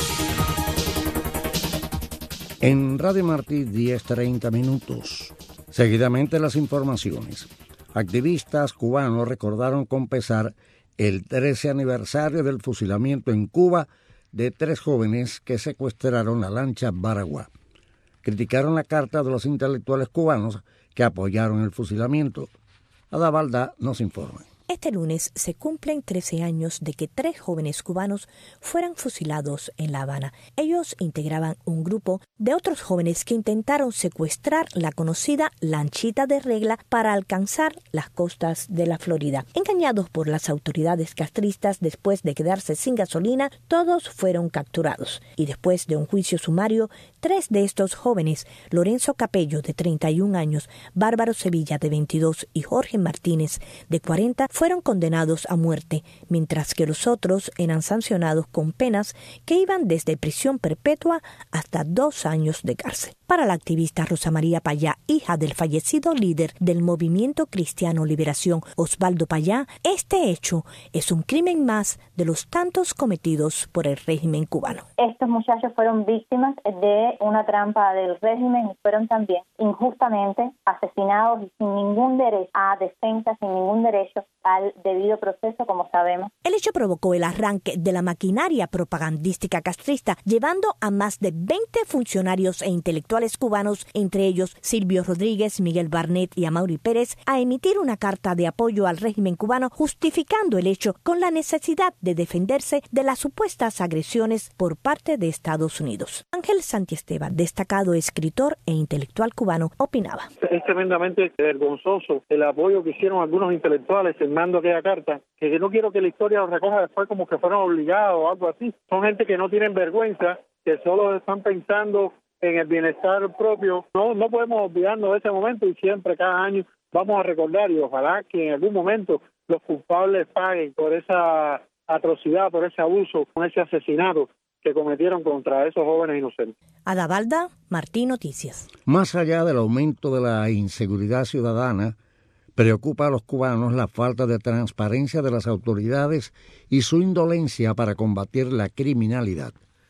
En Radio Martí, diez treinta minutos. Seguidamente las informaciones. Activistas cubanos recordaron con pesar el trece aniversario del fusilamiento en Cuba de tres jóvenes que secuestraron la lancha Baraguá. Criticaron la carta de los intelectuales cubanos que apoyaron el fusilamiento. Ada Balda nos informa. Este lunes se cumplen trece años de que tres jóvenes cubanos fueran fusilados en La Habana. Ellos integraban un grupo de otros jóvenes que intentaron secuestrar la conocida lanchita de regla para alcanzar las costas de la Florida. Engañados por las autoridades castristas después de quedarse sin gasolina, todos fueron capturados. Y después de un juicio sumario, tres de estos jóvenes, Lorenzo Capello, de treinta y un años, Bárbaro Sevilla, de veintidós, y Jorge Martínez, de cuarenta, fueron condenados a muerte, mientras que los otros eran sancionados con penas que iban desde prisión perpetua hasta dos años de cárcel. Para la activista Rosa María Payá, hija del fallecido líder del Movimiento Cristiano Liberación, Osvaldo Payá, este hecho es un crimen más de los tantos cometidos por el régimen cubano. Estos muchachos fueron víctimas de una trampa del régimen y fueron también injustamente asesinados y sin ningún derecho a defensa, sin ningún derecho al debido proceso, como sabemos. El hecho provocó el arranque de la maquinaria propagandística castrista, llevando a más de veinte funcionarios e intelectuales cubanos, entre ellos Silvio Rodríguez, Miguel Barnett y Amaury Pérez, a emitir una carta de apoyo al régimen cubano, justificando el hecho con la necesidad de defenderse de las supuestas agresiones por parte de Estados Unidos. Ángel Santiesteban, destacado escritor e intelectual cubano, opinaba. Es tremendamente vergonzoso el apoyo que hicieron algunos intelectuales firmando aquella carta, que no quiero que la historia lo recoja después como que fueron obligados o algo así. Son gente que no tienen vergüenza, que solo están pensando en el bienestar propio. No, no podemos olvidarnos de ese momento y siempre, cada año, vamos a recordar y ojalá que en algún momento los culpables paguen por esa atrocidad, por ese abuso, por ese asesinato que cometieron contra esos jóvenes inocentes. Ada Balda, Martín Noticias. Más allá del aumento de la inseguridad ciudadana, preocupa a los cubanos la falta de transparencia de las autoridades y su indolencia para combatir la criminalidad.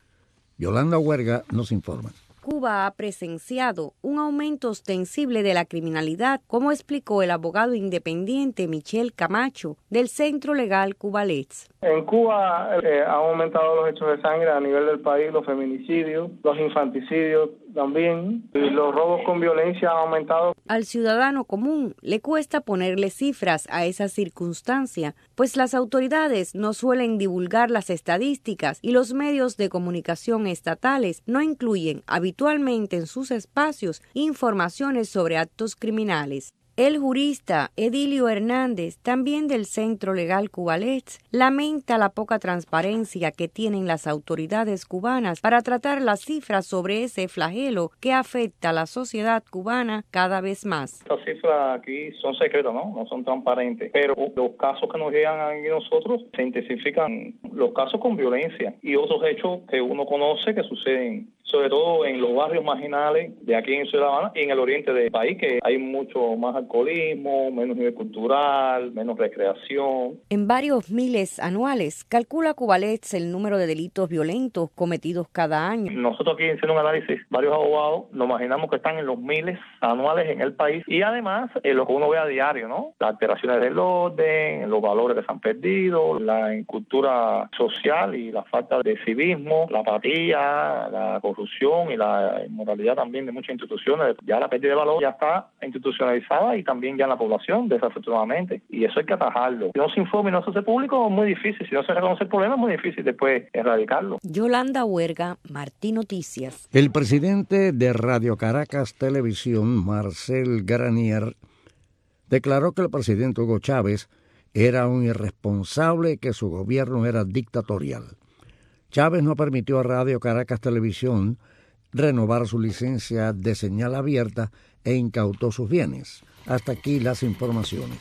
Yolanda Huerga nos informa. Cuba ha presenciado un aumento ostensible de la criminalidad, como explicó el abogado independiente Michel Camacho, del Centro Legal Cubalets. En Cuba eh, han aumentado los hechos de sangre a nivel del país, los feminicidios, los infanticidios también, y los robos con violencia han aumentado. Al ciudadano común le cuesta ponerle cifras a esa circunstancia, pues las autoridades no suelen divulgar las estadísticas y los medios de comunicación estatales no incluyen habitualmente en sus espacios informaciones sobre actos criminales. El jurista Edilio Hernández, también del Centro Legal Cubalets, lamenta la poca transparencia que tienen las autoridades cubanas para tratar las cifras sobre ese flagelo que afecta a la sociedad cubana cada vez más. Las cifras aquí son secretas, ¿no? No son transparentes, pero los casos que nos llegan a nosotros se intensifican, los casos con violencia y otros hechos que uno conoce que suceden sobre todo en los barrios marginales de aquí en Ciudad Habana y en el oriente del país, que hay mucho más alcoholismo, menos nivel cultural, menos recreación. En varios miles anuales, calcula Cubalets el número de delitos violentos cometidos cada año. Nosotros aquí haciendo un análisis, varios abogados, nos imaginamos que están en los miles anuales en el país y además en lo que uno ve a diario, ¿no? Las alteraciones del orden, los valores que se han perdido, la incultura social y la falta de civismo, la apatía, la corrupción corrupción y la inmoralidad también de muchas instituciones. Ya la pérdida de valor ya está institucionalizada y también ya en la población, desafortunadamente, y eso hay que atajarlo. Si no se informa y no se hace público, es muy difícil. Si no se reconoce el problema, es muy difícil después erradicarlo. Yolanda Huerga, Martí Noticias. El presidente de Radio Caracas Televisión, Marcel Granier, declaró que el presidente Hugo Chávez era un irresponsable y que su gobierno era dictatorial. Chávez no permitió a Radio Caracas Televisión renovar su licencia de señal abierta e incautó sus bienes. Hasta aquí las informaciones.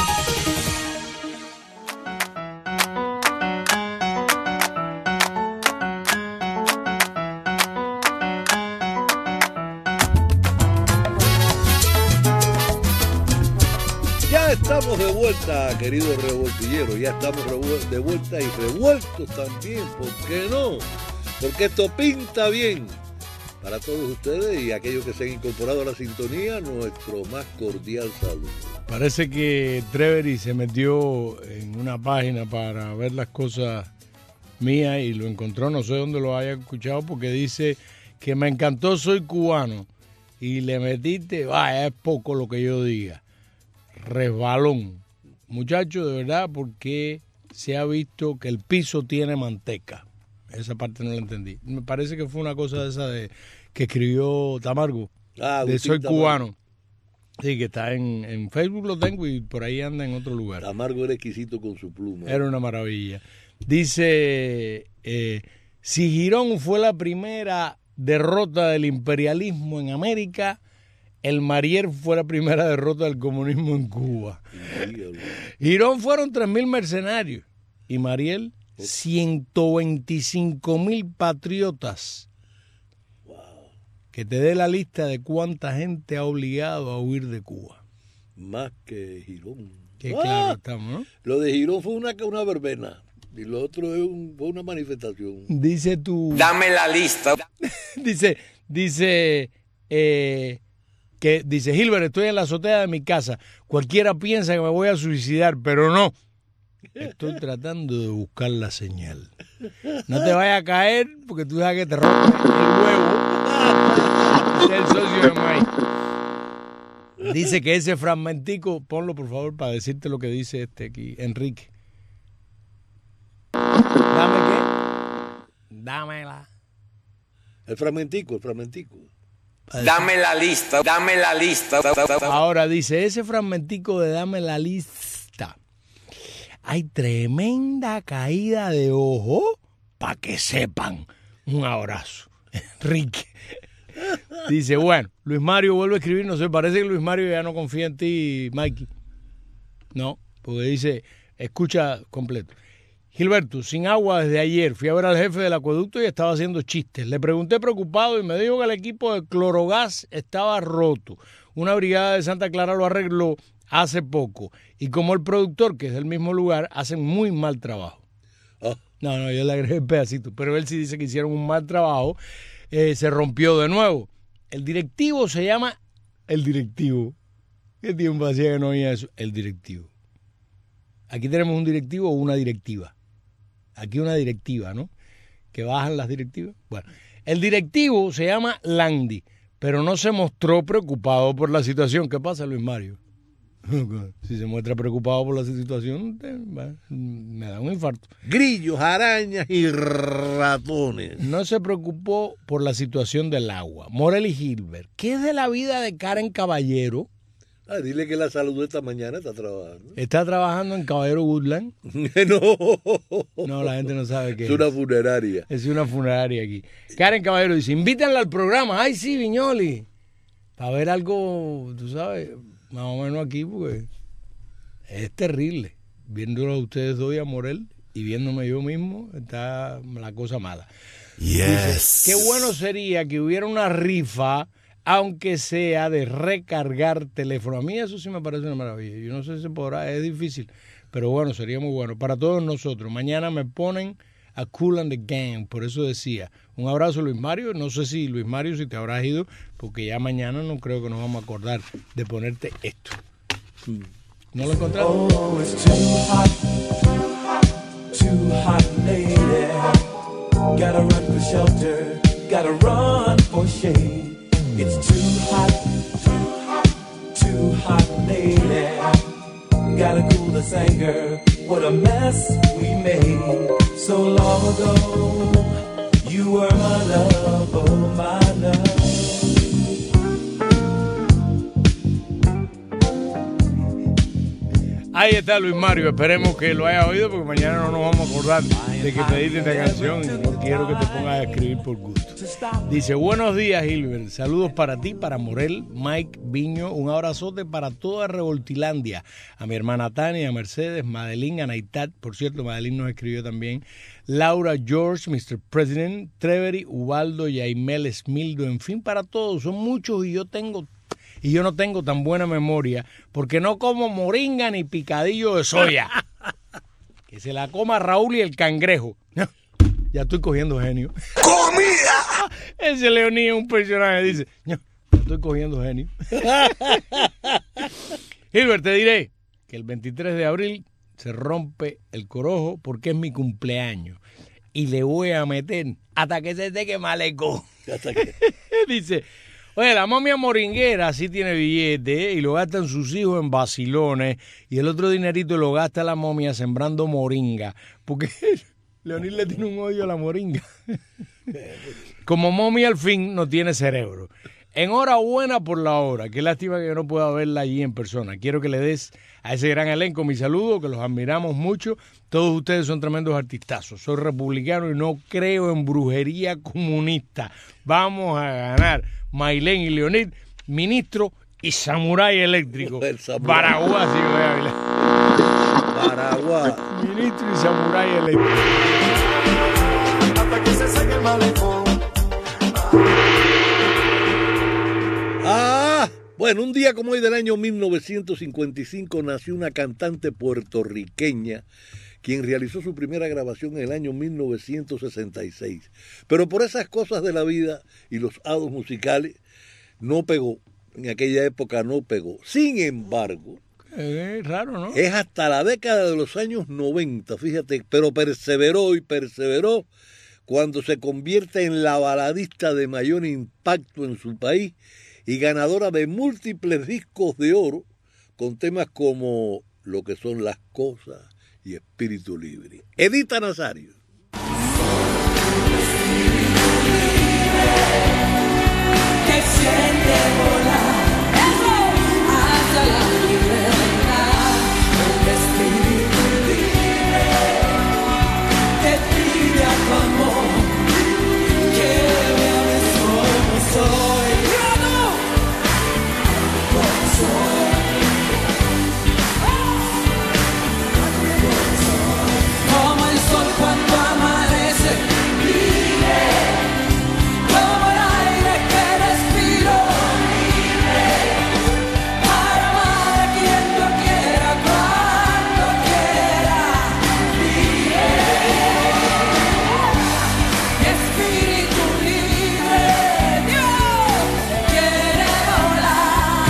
Estamos de vuelta, queridos revoltilleros, ya estamos de vuelta y revueltos también, ¿por qué no? Porque esto pinta bien para todos ustedes y aquellos que se han incorporado a la sintonía, nuestro más cordial saludo. Parece que Trevery se metió en una página para ver las cosas mías y lo encontró, no sé dónde lo haya escuchado, porque dice que me encantó, soy cubano, y le metiste, vaya, es poco lo que yo diga. Resbalón. Muchacho, de verdad, porque se ha visto que el piso tiene manteca. Esa parte no la entendí. Me parece que fue una cosa de esa de que escribió Tamargo, ah, de Soy Tamargo. Cubano. Sí, que está en, en Facebook, lo tengo, y por ahí anda en otro lugar. Tamargo era exquisito con su pluma. Era una maravilla. Dice, eh, si Girón fue la primera derrota del imperialismo en América, el Mariel fue la primera derrota del comunismo en Cuba. Girón fueron tres mil mercenarios y Mariel ciento veinticinco mil patriotas. Wow. Que te dé la lista de cuánta gente ha obligado a huir de Cuba. Más que Girón. Qué ah, claro estamos, ¿no? Lo de Girón fue una, una verbena y lo otro es un, fue una manifestación. Dice tú... Dame la lista. dice, dice... Eh, que dice, Gilbert, estoy en la azotea de mi casa. Cualquiera piensa que me voy a suicidar, pero no. Estoy tratando de buscar la señal. No te vayas a caer porque tú sabes que te rompe el huevo. Es el socio de Mike. Dice que ese fragmentico, ponlo por favor para decirte lo que dice este aquí, Enrique. ¿Dame qué? Dámela. El fragmentico, el fragmentico. Dame la lista, dame la lista. Ahora dice, ese fragmentico de dame la lista. Hay tremenda caída de ojo para que sepan. Un abrazo. Enrique. Dice, bueno, Luis Mario vuelve a escribir, no sé, parece que Luis Mario ya no confía en ti, Mikey. No, porque dice, escucha completo. Gilberto, sin agua desde ayer, fui a ver al jefe del acueducto y estaba haciendo chistes. Le pregunté preocupado y me dijo que el equipo de clorogás estaba roto. Una brigada de Santa Clara lo arregló hace poco. Y como el productor, que es del mismo lugar, hacen muy mal trabajo. Oh. No, no, yo le agregué el pedacito, pero él sí dice que hicieron un mal trabajo. Eh, se rompió de nuevo. El directivo se llama el directivo. ¿Qué tiempo hacía que no oía eso? El directivo. Aquí tenemos un directivo o una directiva. Aquí una directiva, ¿no? Que bajan las directivas. Bueno, el directivo se llama Landi, pero no se mostró preocupado por la situación. ¿Qué pasa, Luis Mario? Si se muestra preocupado por la situación, me da un infarto. Grillos, arañas y ratones. No se preocupó por la situación del agua. Morelli Gilbert, ¿qué es de la vida de Karen Caballero? Ah, dile que la saludó esta mañana, está trabajando. ¿Está trabajando en Caballero Woodland? No. No, la gente no sabe qué es. Es una funeraria. Es una funeraria aquí. Karen Caballero dice, invítanla al programa. Ay, sí, Viñoli. Para ver algo, tú sabes, más o menos aquí, porque es terrible. Viéndolo a ustedes dos y a Morel y viéndome yo mismo, está la cosa mala. Yes. Dice, qué bueno sería que hubiera una rifa, aunque sea de recargar teléfono. A mí eso sí me parece una maravilla. Yo no sé si se podrá, es difícil, pero bueno, sería muy bueno para todos nosotros. Mañana me ponen a Cool and the Gang, por eso decía. Un abrazo, Luis Mario. No sé si, Luis Mario, si te habrás ido, porque ya mañana no creo que nos vamos a acordar de ponerte esto. ¿No lo encontraste? Oh, it's too hot, too hot, too hot, lady. Gotta run for shelter, gotta run. we made so long ago. You were my love, oh my love. Ahí está Luis Mario, esperemos que lo haya oído porque mañana no nos vamos a acordar de que pediste esta canción y no quiero que te pongas a escribir por gusto. Dice, buenos días Gilbert, saludos para ti, para Morel, Mike, Viño, un abrazote para toda Revoltilandia, a mi hermana Tania, a Mercedes, Madeline, a Naitat, por cierto, Madeline nos escribió también, Laura, George, mister President, Trevery, Ubaldo, Yaimel, Esmildo, en fin, para todos, son muchos y yo tengo Y yo no tengo tan buena memoria porque no como moringa ni picadillo de soya. Que se la coma Raúl y el cangrejo. Ya estoy cogiendo genio. ¡Comida! Ese Leoní es un personaje, dice. Ya estoy cogiendo genio. Gilbert, te diré que el veintitrés de abril se rompe el corojo porque es mi cumpleaños. Y le voy a meter hasta que se seque maleco. Dice... Oye, la momia moringuera sí tiene billete, ¿eh? Y lo gastan sus hijos en vacilones y el otro dinerito lo gasta la momia sembrando moringa, porque Leonel le tiene un odio a la moringa. Como momia al fin no tiene cerebro. Enhorabuena por la obra, qué lástima que yo no pueda verla allí en persona. Quiero que le des a ese gran elenco mi saludo, que los admiramos mucho. Todos ustedes son tremendos artistazos. Soy republicano y no creo en brujería comunista. Vamos a ganar. Mailén y Leonid, ministro y samurái eléctrico. Baraguá, sí, voy a bailar. Baraguá. Ministro y samurái eléctrico. Hasta que se seque el malecón. Ah, bueno, un día como hoy del año mil novecientos cincuenta y cinco nació una cantante puertorriqueña quien realizó su primera grabación en el año mil novecientos sesenta y seis. Pero por esas cosas de la vida y los hados musicales, no pegó. En aquella época no pegó. Sin embargo, es raro, ¿no? Es hasta la década de los años noventa, fíjate, pero perseveró y perseveró cuando se convierte en la baladista de mayor impacto en su país y ganadora de múltiples discos de oro con temas como Lo que son las cosas y Espíritu Libre. Edita Nazario. Que siente volar hasta la libertad, el espíritu libre te pide a tu amor que me ames como soy. Yo no, como soy. Como el sol cuando amanece, libre, como el aire que respiro, libre, para amar a quien yo quiera, cuando quiera, libre, mi espíritu libre, Dios quiere volar.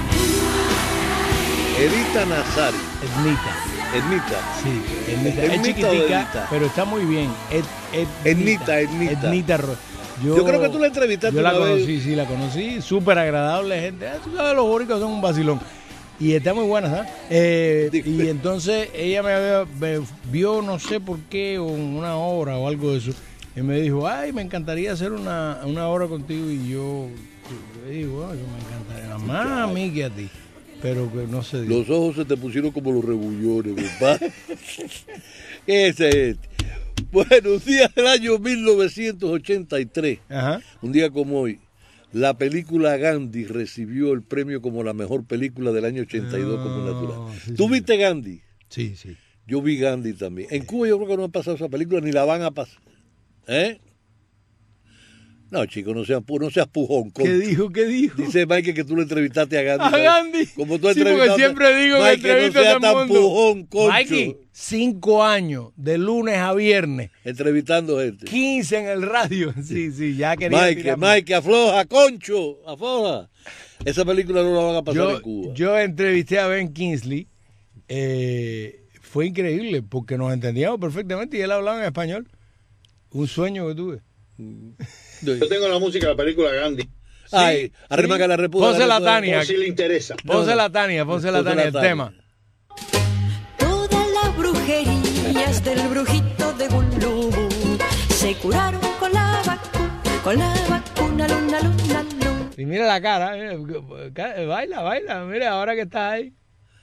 Edita Nazario. Ednita. Ednita. Sí, Ednita. Es ¿Ednita chiquitica, o Edita? pero está muy bien. Ed, Ednita, Ednita. Ednita Ro- Yo creo que tú la entrevistaste Yo la una vez. conocí, sí, la conocí. Súper agradable gente. Ah, tú sabes, los boricuas son un vacilón. Y está muy buena, ¿sabes? Eh, y entonces ella me, había- me vio, no sé por qué, o en una obra o algo de eso. Y me dijo, ay, me encantaría hacer una, una obra contigo. Y yo, yo digo, ay, me encantaría más a mí que a ti. Pero que no se dio. Los ojos se te pusieron como los rebullones, compadre. Ese es este. Bueno, un día del año mil novecientos ochenta y tres, Ajá. un día como hoy, la película Gandhi recibió el premio como la mejor película del año ochenta y dos como natural. sí, ¿Tú sí. viste Gandhi? Sí, sí. Yo vi Gandhi también. En Cuba yo creo que no ha pasado esa película, ni la van a pasar. ¿Eh? No, chico, no seas, pu- no seas pujón. ¿Qué concho. dijo? ¿Qué dijo? Dice Mike que tú le entrevistaste a Gandhi. A ¿sabes? Gandhi. Como tú Sí, porque entrevistaste- siempre digo que Mike, entrevisto no seas a todo el tan mundo. pujón, concho. Mikey, cinco años, de lunes a viernes. Entrevistando gente. quince en el radio. Sí, sí, ya quería Mike, tirarme. Mike, afloja, concho, afloja. Esa película no la van a pasar Yo, en Cuba. yo entrevisté a Ben Kingsley. eh, fue increíble porque nos entendíamos perfectamente y él hablaba en español. Un sueño que tuve. Yo tengo la música de la película Gandhi. Ay, arrima que la República. Ponce la Tania. Por si le interesa. Ponce la Tania, ponce la Ponce Tania, la el Tania. tema. Toda la brujería hijas del brujito de Gulubú se curaron con la vacuna, con la vacuna, luna, luna, luna. Y mira la cara, mira, baila, baila, mira, ahora que está ahí.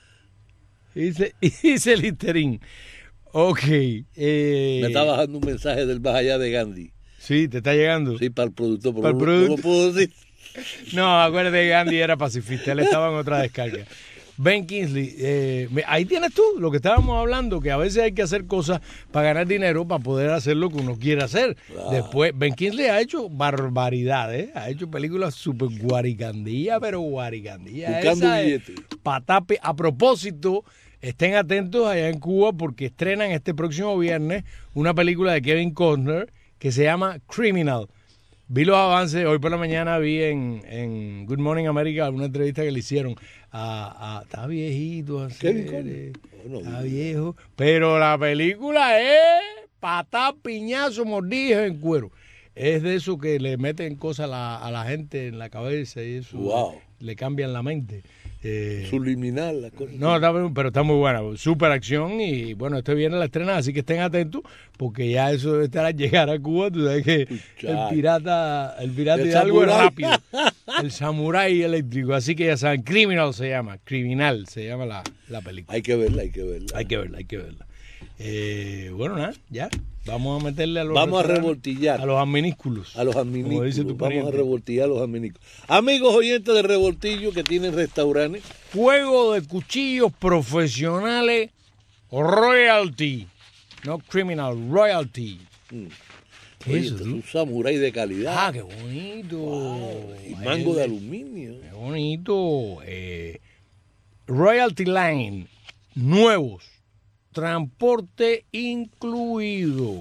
Dice, dice Listerine. Ok. Eh, Me está bajando un mensaje del más allá de Gandhi. Sí, te está llegando. Sí, para el productor, pero para el no, producto. no lo puedo decir. No, acuérdate que Gandhi era pacifista, él estaba en otra descarga. Ben Kingsley, eh, ahí tienes tú lo que estábamos hablando, que a veces hay que hacer cosas para ganar dinero, para poder hacer lo que uno quiere hacer. Ah. Después, Ben Kingsley ha hecho barbaridades, ha hecho películas súper guaricandillas, pero guaricandillas. Buscando billetes. Patape. A propósito, estén atentos allá en Cuba porque estrenan este próximo viernes una película de Kevin Costner que se llama Criminal. Vi los avances, hoy por la mañana vi en, en Good Morning America una entrevista que le hicieron a... a está viejito, así, eh, bueno, está viejo, pero la película es patá, piñazo, mordija en cuero. Es de eso que le meten cosas a la, a la gente en la cabeza y eso wow. le cambian la mente. Eh, Subliminal la cosa. No, está, pero está muy buena, super acción y bueno, este viene la estrena, así que estén atentos porque ya eso debe estar al llegar a Cuba, tú sabes que Pucha. el pirata, el pirata el de algo es rápido, el samurái eléctrico, así que ya saben, Criminal se llama, Criminal se llama la, la película. Hay que verla, hay que verla. Hay que verla, hay que verla. Eh, bueno, nada, ya. Vamos a meterle a los Vamos a revoltillar. A los adminículos. A los adminículos. Dice tu Vamos a revoltillar a los adminículos. Amigos oyentes de Revoltillo que tienen restaurantes. Fuego de cuchillos profesionales royalty. No criminal, royalty. Mm. ¿Qué es eso? Es un samurái de calidad. Ah, qué bonito. Wow. Y mango de aluminio. Qué bonito. Eh, royalty Line. Nuevos. Transporte incluido.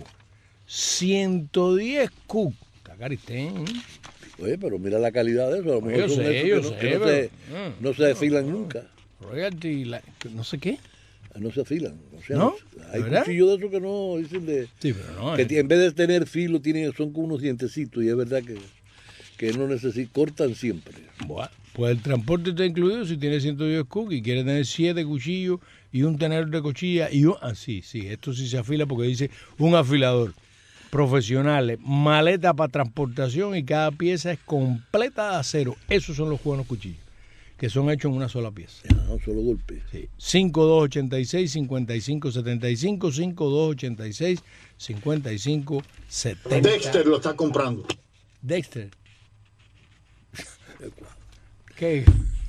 ciento diez cook. Cacaristén. Oye, pero mira la calidad de eso. A lo mejor yo son sé, esos yo que, no, sé, que no, pero, se, mm, no se desfilan no, nunca. Royalty, no sé qué. No se afilan. O sea, ¿No? Hay ¿verdad? cuchillos de esos que no dicen de. Sí, pero no. Que eh. en vez de tener filo, tienen, son como unos dientecitos. Y es verdad que, que no necesitan, cortan siempre. Bueno, pues el transporte está incluido si tiene ciento diez cook y quiere tener siete cuchillos y un tenedor de cuchilla y un... Ah, sí, sí, esto sí se afila porque dice un afilador. Profesionales, maleta para transportación y cada pieza es completa de acero. Esos son los buenos cuchillos, que son hechos en una sola pieza. Ah, un solo golpe. Sí. cinco dos ocho seis, cinco cinco siete cinco, cinco dos ocho seis, cinco cinco siete. Dexter lo está comprando. Dexter. ¿Qué?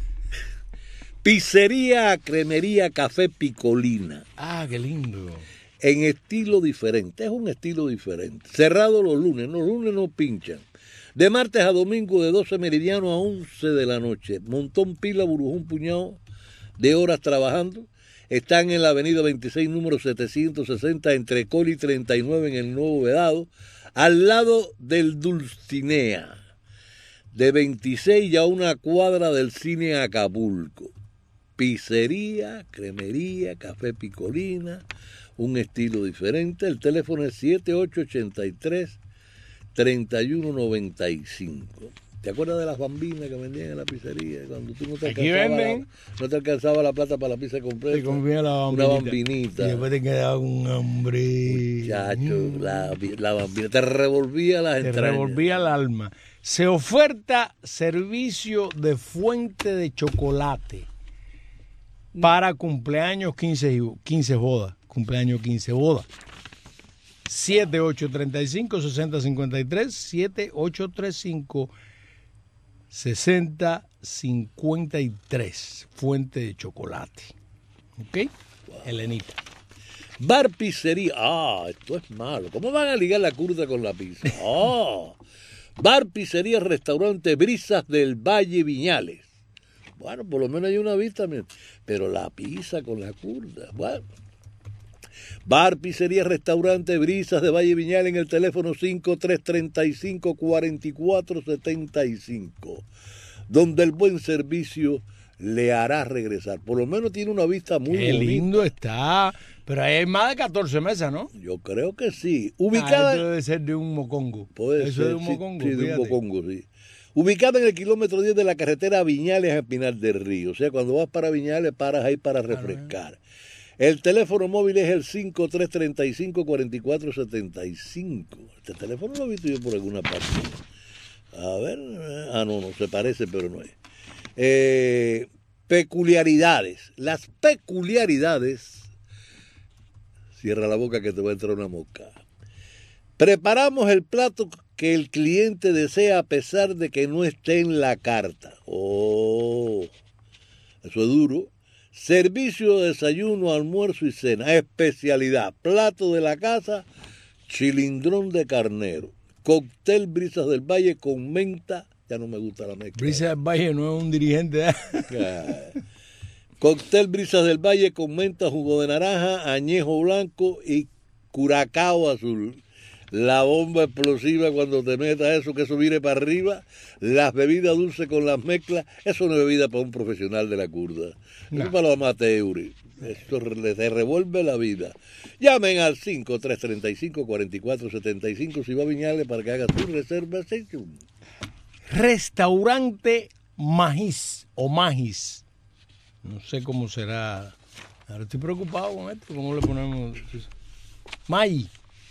Pizzería, cremería, café Picolina. Ah, qué lindo. En estilo diferente, es un estilo diferente. Cerrado los lunes, los lunes no pinchan. De martes a domingo de doce meridiano a once de la noche. Montón, pila, burujón, puñado de horas trabajando. Están en la avenida veintiséis, número setecientos sesenta, entre Coli treinta y nueve en el Nuevo Vedado, al lado del Dulcinea. De veintiséis ya una cuadra del cine Acapulco. Pizzería, cremería, café Picolina, un estilo diferente. El teléfono es siete ocho ocho tres, tres uno nueve cinco. ¿Te acuerdas de las bambinas que vendían en la pizzería? Cuando tú no te Aquí alcanzaba, venden. La, no te alcanzaba la plata para la pizza completa. Te comía la bambinita. Una bambinita. Y después te quedaba un hambre. Muchacho, la, la bambina te revolvía las Te entrañas. revolvía el alma. Se oferta servicio de fuente de chocolate para cumpleaños quince, quince bodas. Cumpleaños quince bodas. siete ocho tres cinco, seis cero cinco tres, siete ocho tres cinco, seis cero cinco tres. Fuente de chocolate. ¿Ok? Wow. Elenita. Bar Pizzería. Ah, esto es malo. ¿Cómo van a ligar la curda con la pizza? Ah. Bar Pizzería, restaurante Brisas del Valle Viñales. Bueno, por lo menos hay una vista, pero la pizza con la curda. Bueno. Bar, pizzería, restaurante Brisas de Valle Viñal en el teléfono cinco tres tres cinco, cuatro cuatro siete cinco, donde el buen servicio le hará regresar. Por lo menos tiene una vista muy Qué bonita. lindo está. Pero hay más de catorce mesas, ¿no? Yo creo que sí. Ubicada... Ah, esto debe ser de un mocongo. Puede Eso ser, es de un sí, mocongo. Sí, de fíjate. un mocongo, sí. Ubicada en el kilómetro diez de la carretera Viñales a Pinar del Río. O sea, cuando vas para Viñales, paras ahí para refrescar. El teléfono móvil es el cinco tres tres cinco, cuatro cuatro siete cinco. Este teléfono lo he visto yo por alguna parte. A ver, ah, no, no, se parece, pero no es. Eh, peculiaridades. Las peculiaridades. Cierra la boca que te va a entrar una mosca. Preparamos el plato que el cliente desea a pesar de que no esté en la carta. Oh, eso es duro. Servicio de desayuno, almuerzo y cena. Especialidad. Plato de la casa, chilindrón de carnero. Cóctel Brisas del Valle con menta. Ya no me gusta la mezcla. Brisas del Valle no es un dirigente. ¿eh? Cóctel Brisas del Valle con menta, jugo de naranja, añejo blanco y curacao azul. La bomba explosiva cuando te metas eso, que eso viene para arriba. Las bebidas dulces con las mezclas. Eso no es bebida para un profesional de la curda. No. Eso es para los amateurs. Eso les revuelve la vida. Llamen al cinco tres tres cinco, cuatro cuatro siete cinco si va a Viñales para que haga su reserva. Restaurante Magis o Magis. No sé cómo será. Ahora estoy preocupado con esto. ¿Cómo le ponemos? Maggi.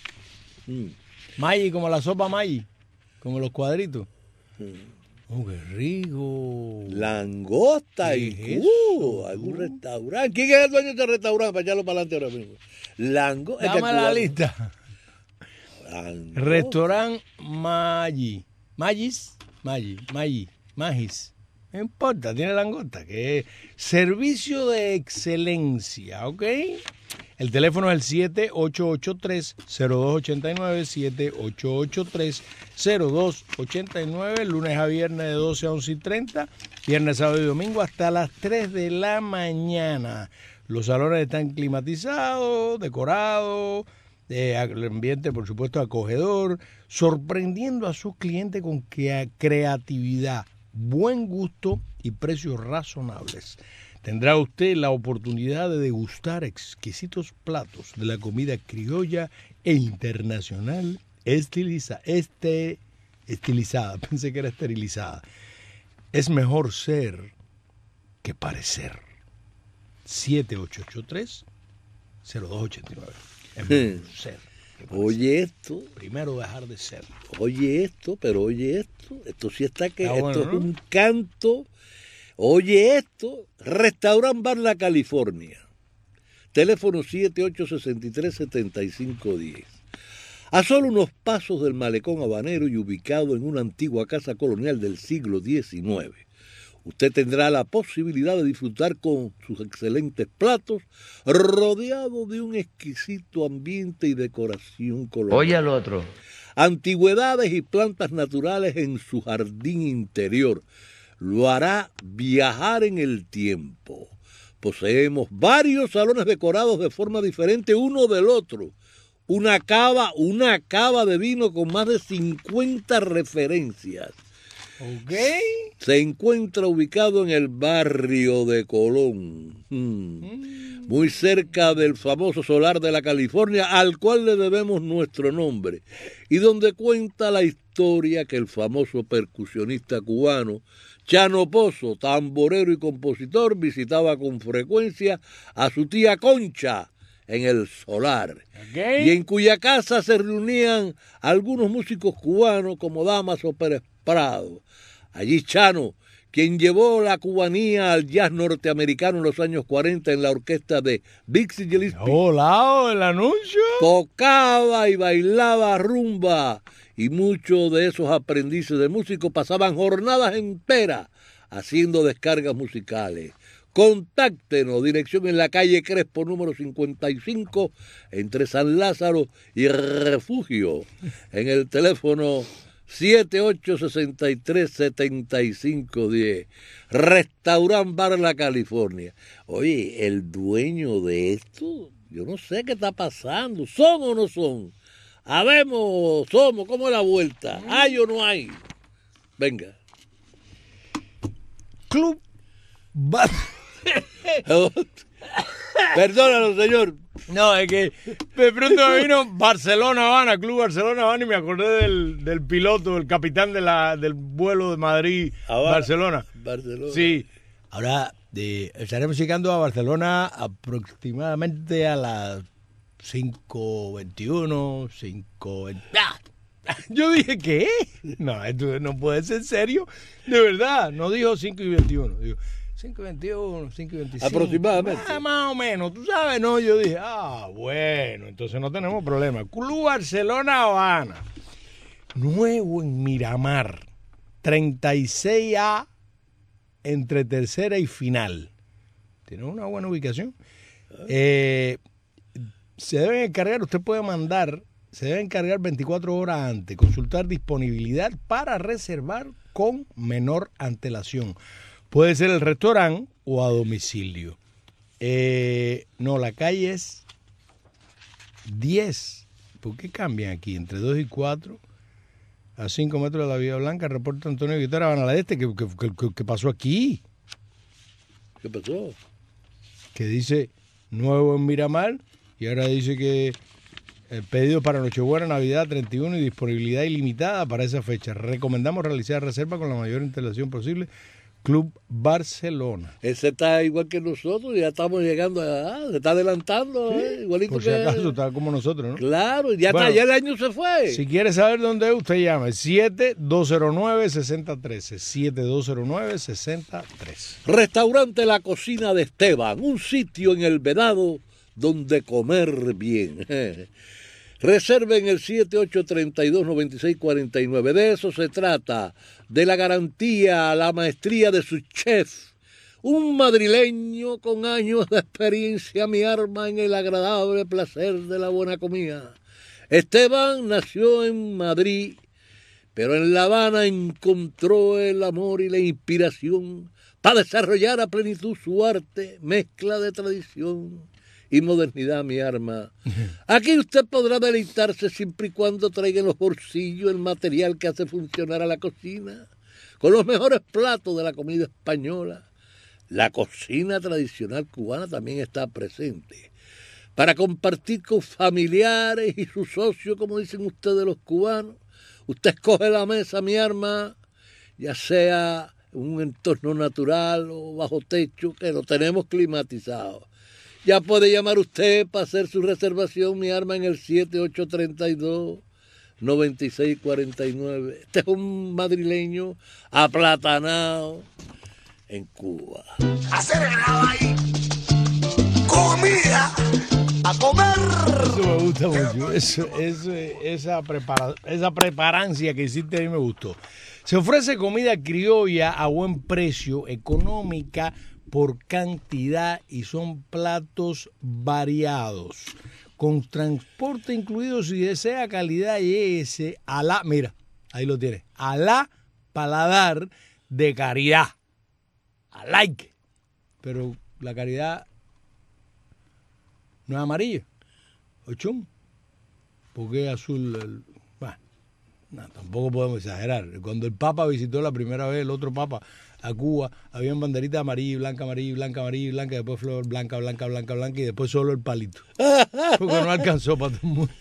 Mm. Maggi, como la sopa Maggi. Como los cuadritos. Mm. Oh, qué rico. Langosta y uh, algún restaurante. ¿Quién es el dueño de este restaurante? Para echarlo para adelante ahora mismo. Lango. Dame la lista. Langosta. Restaurante Maggi. Maggis. Maggi. Maggi. Magis. No importa, tiene langosta, que es servicio de excelencia, ¿ok? El teléfono es el siete ocho ocho tres, cero dos ocho nueve, siete ocho ocho tres, cero dos ocho nueve, lunes a viernes de doce a once y treinta, viernes, sábado y domingo hasta las tres de la mañana. Los salones están climatizados, decorados, eh, el ambiente, por supuesto, acogedor, sorprendiendo a sus clientes con que creatividad, buen gusto y precios razonables. Tendrá usted la oportunidad de degustar exquisitos platos de la comida criolla e internacional estiliza, este, estilizada. Pensé que era esterilizada. Es mejor ser que parecer. siete ocho ocho tres, cero dos ocho nueve. Es mejor ser. Oye esto. Primero dejar de ser. Oye esto, pero oye esto. Esto sí está que... Ah, esto bueno, es ¿no? un canto. Oye esto. Restaurant Bar La California. Teléfono siete ocho seis tres, siete cinco uno cero. A solo unos pasos del malecón habanero y ubicado en una antigua casa colonial del siglo diecinueve. Usted tendrá la posibilidad de disfrutar con sus excelentes platos, rodeado de un exquisito ambiente y decoración colonial. Oye al otro. Antigüedades y plantas naturales en su jardín interior. Lo hará viajar en el tiempo. Poseemos varios salones decorados de forma diferente uno del otro. Una cava, una cava de vino con más de cincuenta referencias. Okay. Se encuentra ubicado en el barrio de Colón, hmm. muy cerca del famoso solar de la California, al cual le debemos nuestro nombre, y donde cuenta la historia que el famoso percusionista cubano Chano Pozo, tamborero y compositor, visitaba con frecuencia a su tía Concha en el solar, Okay. y en cuya casa se reunían algunos músicos cubanos como Damaso Pérez Prado. Allí Chano, quien llevó la cubanía al jazz norteamericano en los años cuarenta en la orquesta de Dixie Gillespie. Hola, el anuncio. Tocaba y bailaba rumba, y muchos de esos aprendices de músicos pasaban jornadas enteras haciendo descargas musicales. Contáctenos, dirección en la calle Crespo número cincuenta y cinco, entre San Lázaro y Refugio, en el teléfono siete ocho seis tres, siete cinco uno cero. Restaurant Bar La California. Oye, el dueño de esto, yo no sé qué está pasando. ¿Son o no son? Habemos, somos, ¿cómo es la vuelta? ¿Hay o no hay? Venga. Club Bar... Perdónalo, señor. No, es que de pronto me vino Barcelona Habana, Club Barcelona Habana, y me acordé del, del piloto, el capitán de la, del vuelo de Madrid Habana, Barcelona. Barcelona. Sí. Ahora, De, estaremos llegando a Barcelona aproximadamente a las cinco veintiuno, cinco veinte. ¡Ah! Yo dije, ¿qué? No, esto no puede ser serio. De verdad, no dijo cinco y veintiuno. Dijo cinco y veintiuno, cinco y veinticinco. Aproximadamente. Ah, más o menos, tú sabes, no. Yo dije, ah, bueno, entonces no tenemos problema. Club Barcelona Habana. Nuevo en Miramar. treinta y seis A entre tercera y final. Tiene una buena ubicación. Eh, se deben encargar, usted puede mandar, se debe encargar veinticuatro horas antes, consultar disponibilidad para reservar con menor antelación. Puede ser el restaurante o a domicilio. Eh, no, la calle es diez. ¿Por qué cambian aquí? Entre dos y cuatro, a cinco metros de la Vía Blanca, reporta Antonio Guitarra, Habana del Este. ¿Qué, qué, qué, qué pasó aquí? ¿Qué pasó? Que dice nuevo en Miramar y ahora dice que el pedido para Nochebuena, Navidad, treinta y uno y disponibilidad ilimitada para esa fecha. Recomendamos realizar reserva con la mayor antelación posible. Club Barcelona. Ese está igual que nosotros, ya estamos llegando a... Se está adelantando, Sí, ¿eh? Igualito por si que... acaso está como nosotros, ¿no? Claro, ya, Bueno, está, ya el año se fue. Si quiere saber dónde es, usted llame siete dos cero nueve, seis cero uno tres. siete dos cero nueve, seis cero uno tres. Restaurante La Cocina de Esteban, un sitio en el Venado donde comer bien. Reserven el siete ocho tres dos, nueve seis cuatro nueve. De eso se trata, de la garantía, la maestría de su chef. Un madrileño con años de experiencia, mi arma en el agradable placer de la buena comida. Esteban nació en Madrid, pero en La Habana encontró el amor y la inspiración para desarrollar a plenitud su arte, mezcla de tradición y modernidad, mi arma. Aquí usted podrá deleitarse siempre y cuando traiga en los bolsillos el material que hace funcionar a la cocina, con los mejores platos de la comida española. La cocina tradicional cubana también está presente, para compartir con familiares y sus socios, como dicen ustedes los cubanos. Usted escoge la mesa, mi arma, ya sea un entorno natural o bajo techo, que lo tenemos climatizado. Ya puede llamar usted para hacer su reservación, mi arma, en el siete ocho tres dos, nueve seis cuatro nueve. Este es un madrileño aplatanado en Cuba. Hacer el grado ahí. Comida. A comer. Eso me gusta mucho. Eso, eso, esa, prepara, esa preparancia que hiciste a mí me gustó. Se ofrece comida criolla a buen precio, económica, por cantidad, y son platos variados, con transporte incluido. Si desea calidad, lléguese a la, mira, ahí lo tiene, a la Paladar de Caridad, a like, pero la Caridad no es amarilla, ochum, porque es azul. El, bueno, no, tampoco podemos exagerar. Cuando el Papa visitó la primera vez, el otro Papa, a Cuba, habían banderitas amarilla y blanca, amarilla y blanca, amarilla y blanca, después flor blanca, blanca, blanca, blanca, y después solo el palito. Porque no alcanzó para todo el mundo.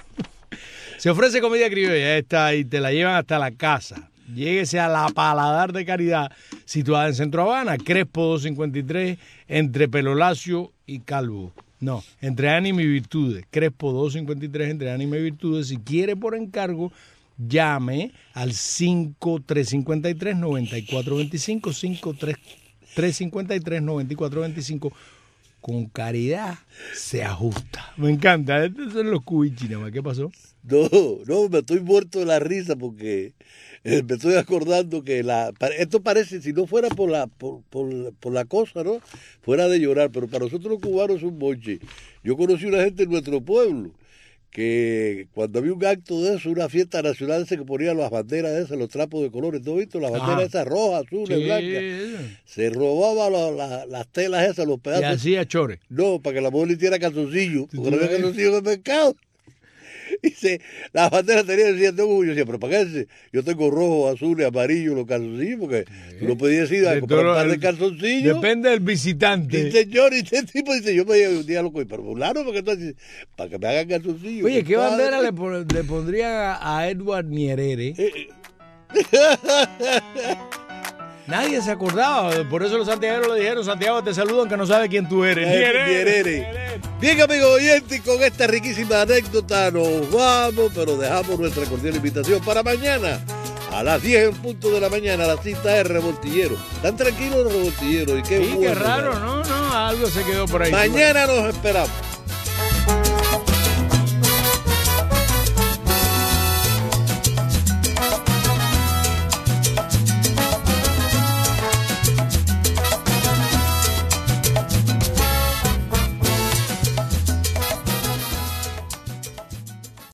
Se ofrece comida criolla esta y te la llevan hasta la casa. Lléguese a la Paladar de Caridad, situada en Centro Habana, Crespo doscientos cincuenta y tres, entre Pelo Lacio y Calvo. No, entre Ánima y Virtudes. Crespo doscientos cincuenta y tres, entre Ánima y Virtudes. Si quiere por encargo, llame al cinco tres cinco tres, nueve cuatro dos cinco, cinco tres cinco tres, nueve cuatro dos cinco. Con Caridad se ajusta. Me encanta. Estos son los cubichis, nada más. ¿Qué pasó? No, no, me estoy muerto de la risa porque eh, me estoy acordando que la, esto parece, si no fuera por la, por, por, por la cosa, ¿no? Fuera de llorar, pero para nosotros los cubanos es un boche. Yo conocí una gente en nuestro pueblo que cuando había un acto de eso, una fiesta nacional, se que ponían las banderas esas, los trapos de colores, ¿no has visto? Las banderas Ajá. esas rojas, azules, Sí. blancas. Se robaba la, la, las telas esas, los pedazos. Y hacía chores. No, para que la mujer le hiciera calzoncillo, porque no había ves? calzoncillo en el mercado. Y se, las banderas tenían cierto orgullo. Yo decía, pero ¿para qué? Yo tengo rojo, azul y amarillo los calzoncillos, porque tú no podías ir a De comprar un todo par de el- calzoncillos. Depende del visitante. Y señor, y este tipo dice, yo me llevo un día loco, y pero fulano, porque entonces, para que me hagan calzoncillos. Oye, ¿qué compadre. bandera le, pon- le pondrían a, a Edward Nyerere? Nadie se acordaba, por eso los santiagueros le dijeron, Santiago, te saludan que no sabe quién tú eres. Bien, Bien, amigos oyentes, con esta riquísima anécdota nos vamos, pero dejamos nuestra cordial invitación para mañana. A las diez en punto de la mañana, la cita es Revoltillero. Tan tranquilo los revoltilleros. Y qué, sí, bueno, qué raro, ¿no? No, algo se quedó por ahí. Mañana nos esperamos.